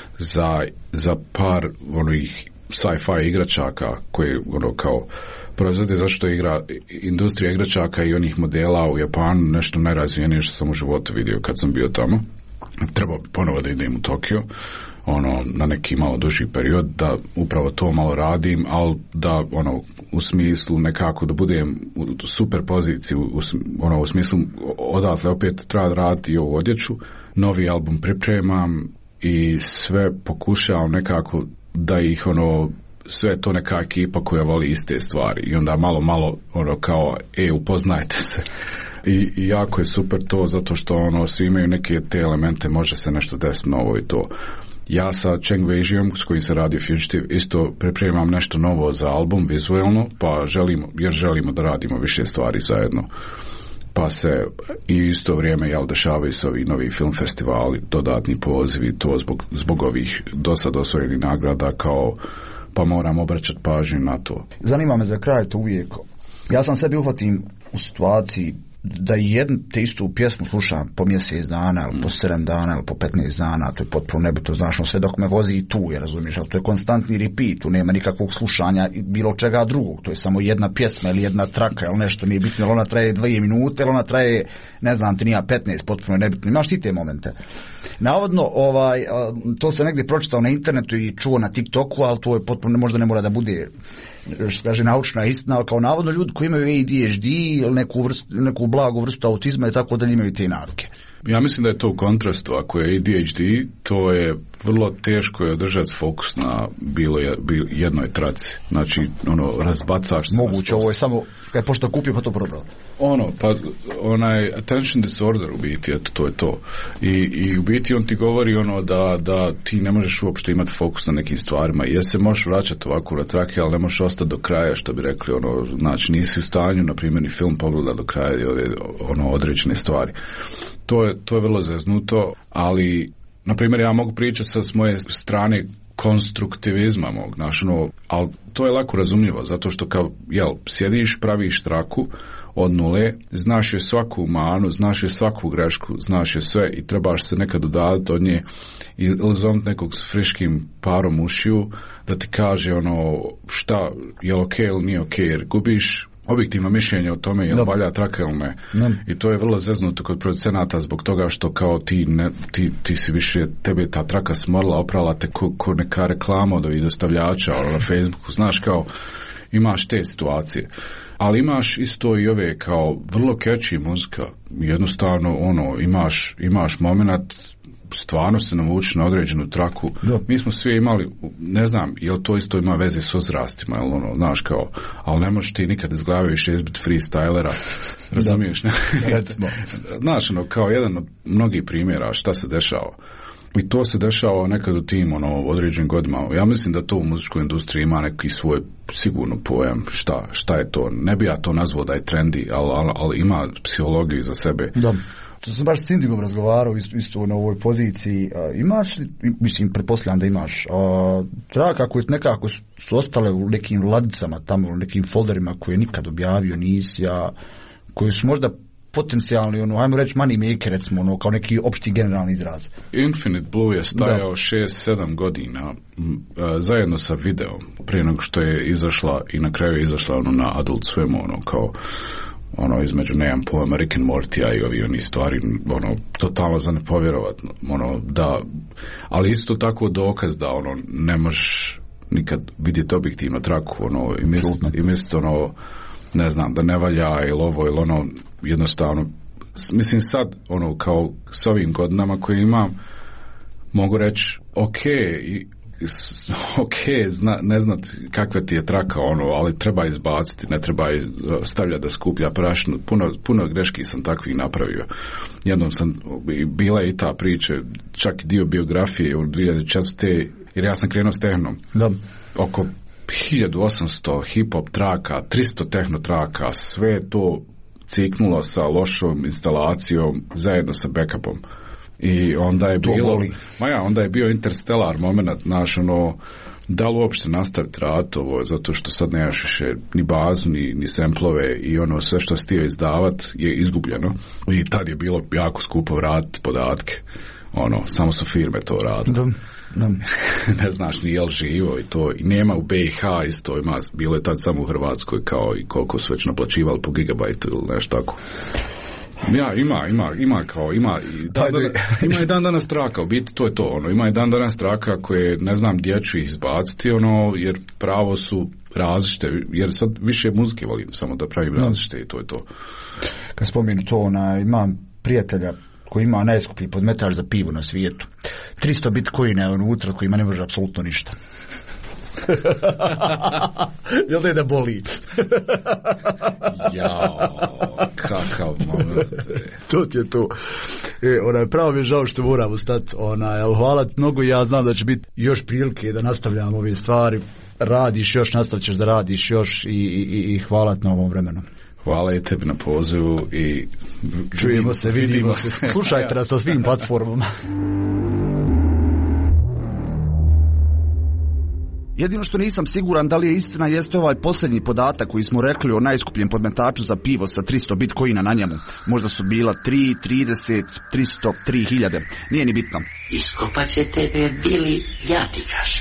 za par onih sci-fi igračaka koje kao proizvode, zašto industrija igračaka i onih modela u Japanu nešto najrazvijenije što sam u životu vidio kad sam bio tamo. Trebao bi ponovo da idem u Tokio, na neki malo duži period, da upravo to malo radim, ali da u smislu nekako da budem u super poziciji, u smislu odatle opet treba raditi i ovu odjeću. Novi album pripremam i sve pokušavam nekako da ih sve to neka ekipa koja voli iste stvari, i onda malo kao upoznajte se. I jako je super to, zato što svi imaju neke te elemente, može se nešto desiti novo i to. Ja sa Cheng Wei-jiom, s kojim se radi Fugitive, isto pripremam nešto novo za album vizualno, jer želimo da radimo više stvari zajedno. Pa se i isto vrijeme dešavaju se ovi novi film festivali, dodatni pozivi, to zbog ovih dosad osvojenih nagrada, pa moram obraćati pažnju na to. Zanima me za kraj to uvijek. Ja sam sebi uhvatim u situaciji da jednu te istu pjesmu slušam po mjesec dana, ili po 7 dana, ili po 15 dana, to je potpuno nebitno, znaš, sve dok me vozi i tu, je, razumiješ, ali to je konstantni repeat, tu nema nikakvog slušanja bilo čega drugog, to je samo jedna pjesma ili jedna traka, ili nešto, nije bitno, ili ona traje 2 minute, ili ona traje, ne znam, ti nija 15, potpuno nebitno, imaš ti te momente. Navodno, to se negdje pročitao na internetu i čuo na TikToku, ali to je potpuno, možda ne mora da bude, što kaže, naučna istina, ali kao navodno ljudi koji imaju ADHD ili neku blagu vrstu autizma i tako da imaju te navike. Ja mislim da je to u kontrastu. Ako je ADHD, to je vrlo teško je održati fokus na bilo jednoj traci. Znači, razbacaš se. Moguće, ovo je samo, kad je pošto kupio, pa to probrao. Onaj attention disorder u biti, eto, to je to. I u biti on ti govori da ti ne možeš uopšte imati fokus na nekim stvarima. Jer se možeš vraćati ovako na trake, ali ne možeš ostati do kraja, što bi rekli, znači nisi u stanju, na primjer, ni film pogleda do kraja određene stvari. To je vrlo zeznuto, ali na primjer ja mogu pričati s moje strane konstruktivizma mog, ali to je lako razumljivo, zato što sjediš, praviš traku od nule, znaš je svaku manu, znaš je svaku grešku, znaš je sve i trebaš se nekad udaviti od nje i zovnut nekog s friškim parom ušiju da ti kaže šta je ok ili nije ok, jer gubiš objektivno mišljenje o tome je li valja traka ili ne. I to je vrlo zeznuto kod producenata zbog toga što kao ti si više, tebe ta traka smorila, oprala te ko neka reklama od ovih dostavljača na Facebooku, znaš, kao imaš te situacije. Ali imaš isto i ove kao vrlo catchy muzika, jednostavno imaš moment, stvarno se navuči na određenu traku. Mi smo svi imali, ne znam, jel to isto ima veze s uzrastima, znaš, kao, ali ne možeš ti nikad iz glave više izbiti freestylera, razumiješ, ne? Znaš, kao jedan od mnogih primjera šta se dešava. I to se dešava nekad u tim određenim godinama. Ja mislim da to u muzičkoj industriji ima neki svoj sigurno pojam šta je to. Ne bi ja to nazvao da je trendy, ali ima psihologiju za sebe. Da. To sam baš s Indigom razgovarao isto na ovoj poziciji. Imaš, mislim, pretpostavljam da imaš, traka koje nekako su ostale u nekim ladicama tamo, u nekim folderima koje nikad objavio nisi, koji su možda potencijalni, ajmo reći money maker, recimo, kao neki opšti generalni izraz. Infinite Blue je stajao 6-7 godina zajedno sa videom, prije nego što je izašla i na kraju je izašla na Adult Swim, kao između, nemam pojma, Rick and Mortya i oni stvari, totalno za nepovjerovatno, ali isto tako dokaz da, ne možeš nikad vidjeti objektivno traku, i misliti, ne znam, da ne valja ili ovo ili jednostavno, mislim sad, kao s ovim godinama koje imam, mogu reći, ne znat kakva ti je traka, ali treba izbaciti, ne treba stavljati da skuplja prašinu. Puno greški sam takvih napravio. Jednom bila je i ta priča, čak i dio biografije u 2004. jer ja sam krenuo s tehnom. Oko 1800 hip-hop traka, 300 tehno traka, sve to ciknulo sa lošom instalacijom zajedno sa backupom. I onda je onda je bio interstellar moment, naš, da li uopšte nastaviti rad ovo, zato što sad nemaš više ni bazu, ni semplove i sve što si htio izdavat je izgubljeno. I tad je bilo jako skupo vratiti podatke. Samo su firme to radile. Ne znaš ni jel živo i to, i nema u BiH isto, bilo je tad samo u Hrvatskoj, kao i koliko su već naplaćivali po gigabajtu ili nešto tako. Ima i dan danas traka, u biti to je to, ima i dan danas traka koje, ne znam, gdje ću ih izbaciti, jer pravo su različite, jer sad više muzike volim samo da pravim različite i to je to. Kad spomenu to, imam prijatelja koji ima najskuplji podmetač za pivo na svijetu. 300 bitcoina je unutra kojima ne može apsolutno ništa. Jel da je da boli? Jao, kakav moment. To ti je to. Pravo mi je žao što moramo stati. Hvala mnogo, ja znam da će biti još prilike da nastavljam ove stvari. Radiš još, nastavit ćeš da radiš još i hvala na ovom vremenu. Hvala i tebi na pozivu i čujemo se, vidimo se. Slušajte nas na svim platformama. Jedino što nisam siguran da li je istina jeste ovaj posljednji podatak koji smo rekli o najskupljem podmetaču za pivo sa 300 bitcoina na njemu. Možda su bila 3, 30, 300, 3000. Nije ni bitno. Iskopat će tebe, Bili, ja ti kažem.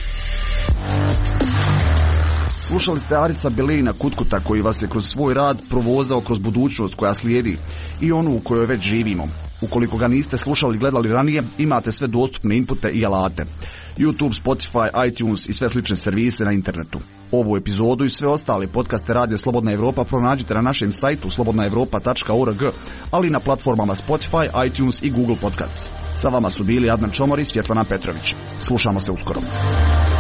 Slušali ste Arisa Belina Kutkuta koji vas je kroz svoj rad provozao kroz budućnost koja slijedi i onu u kojoj već živimo. Ukoliko ga niste slušali i gledali ranije, imate sve dostupne inpute i alate. YouTube, Spotify, iTunes i sve slične servise na internetu. Ovu epizodu i sve ostale podcaste Radija Slobodna Evropa pronađite na našem sajtu slobodnaevropa.org, ali i na platformama Spotify, iTunes i Google Podcasts. Sa vama su bili Adnan Čomor i Svjetlana Petrović. Slušamo se uskoro.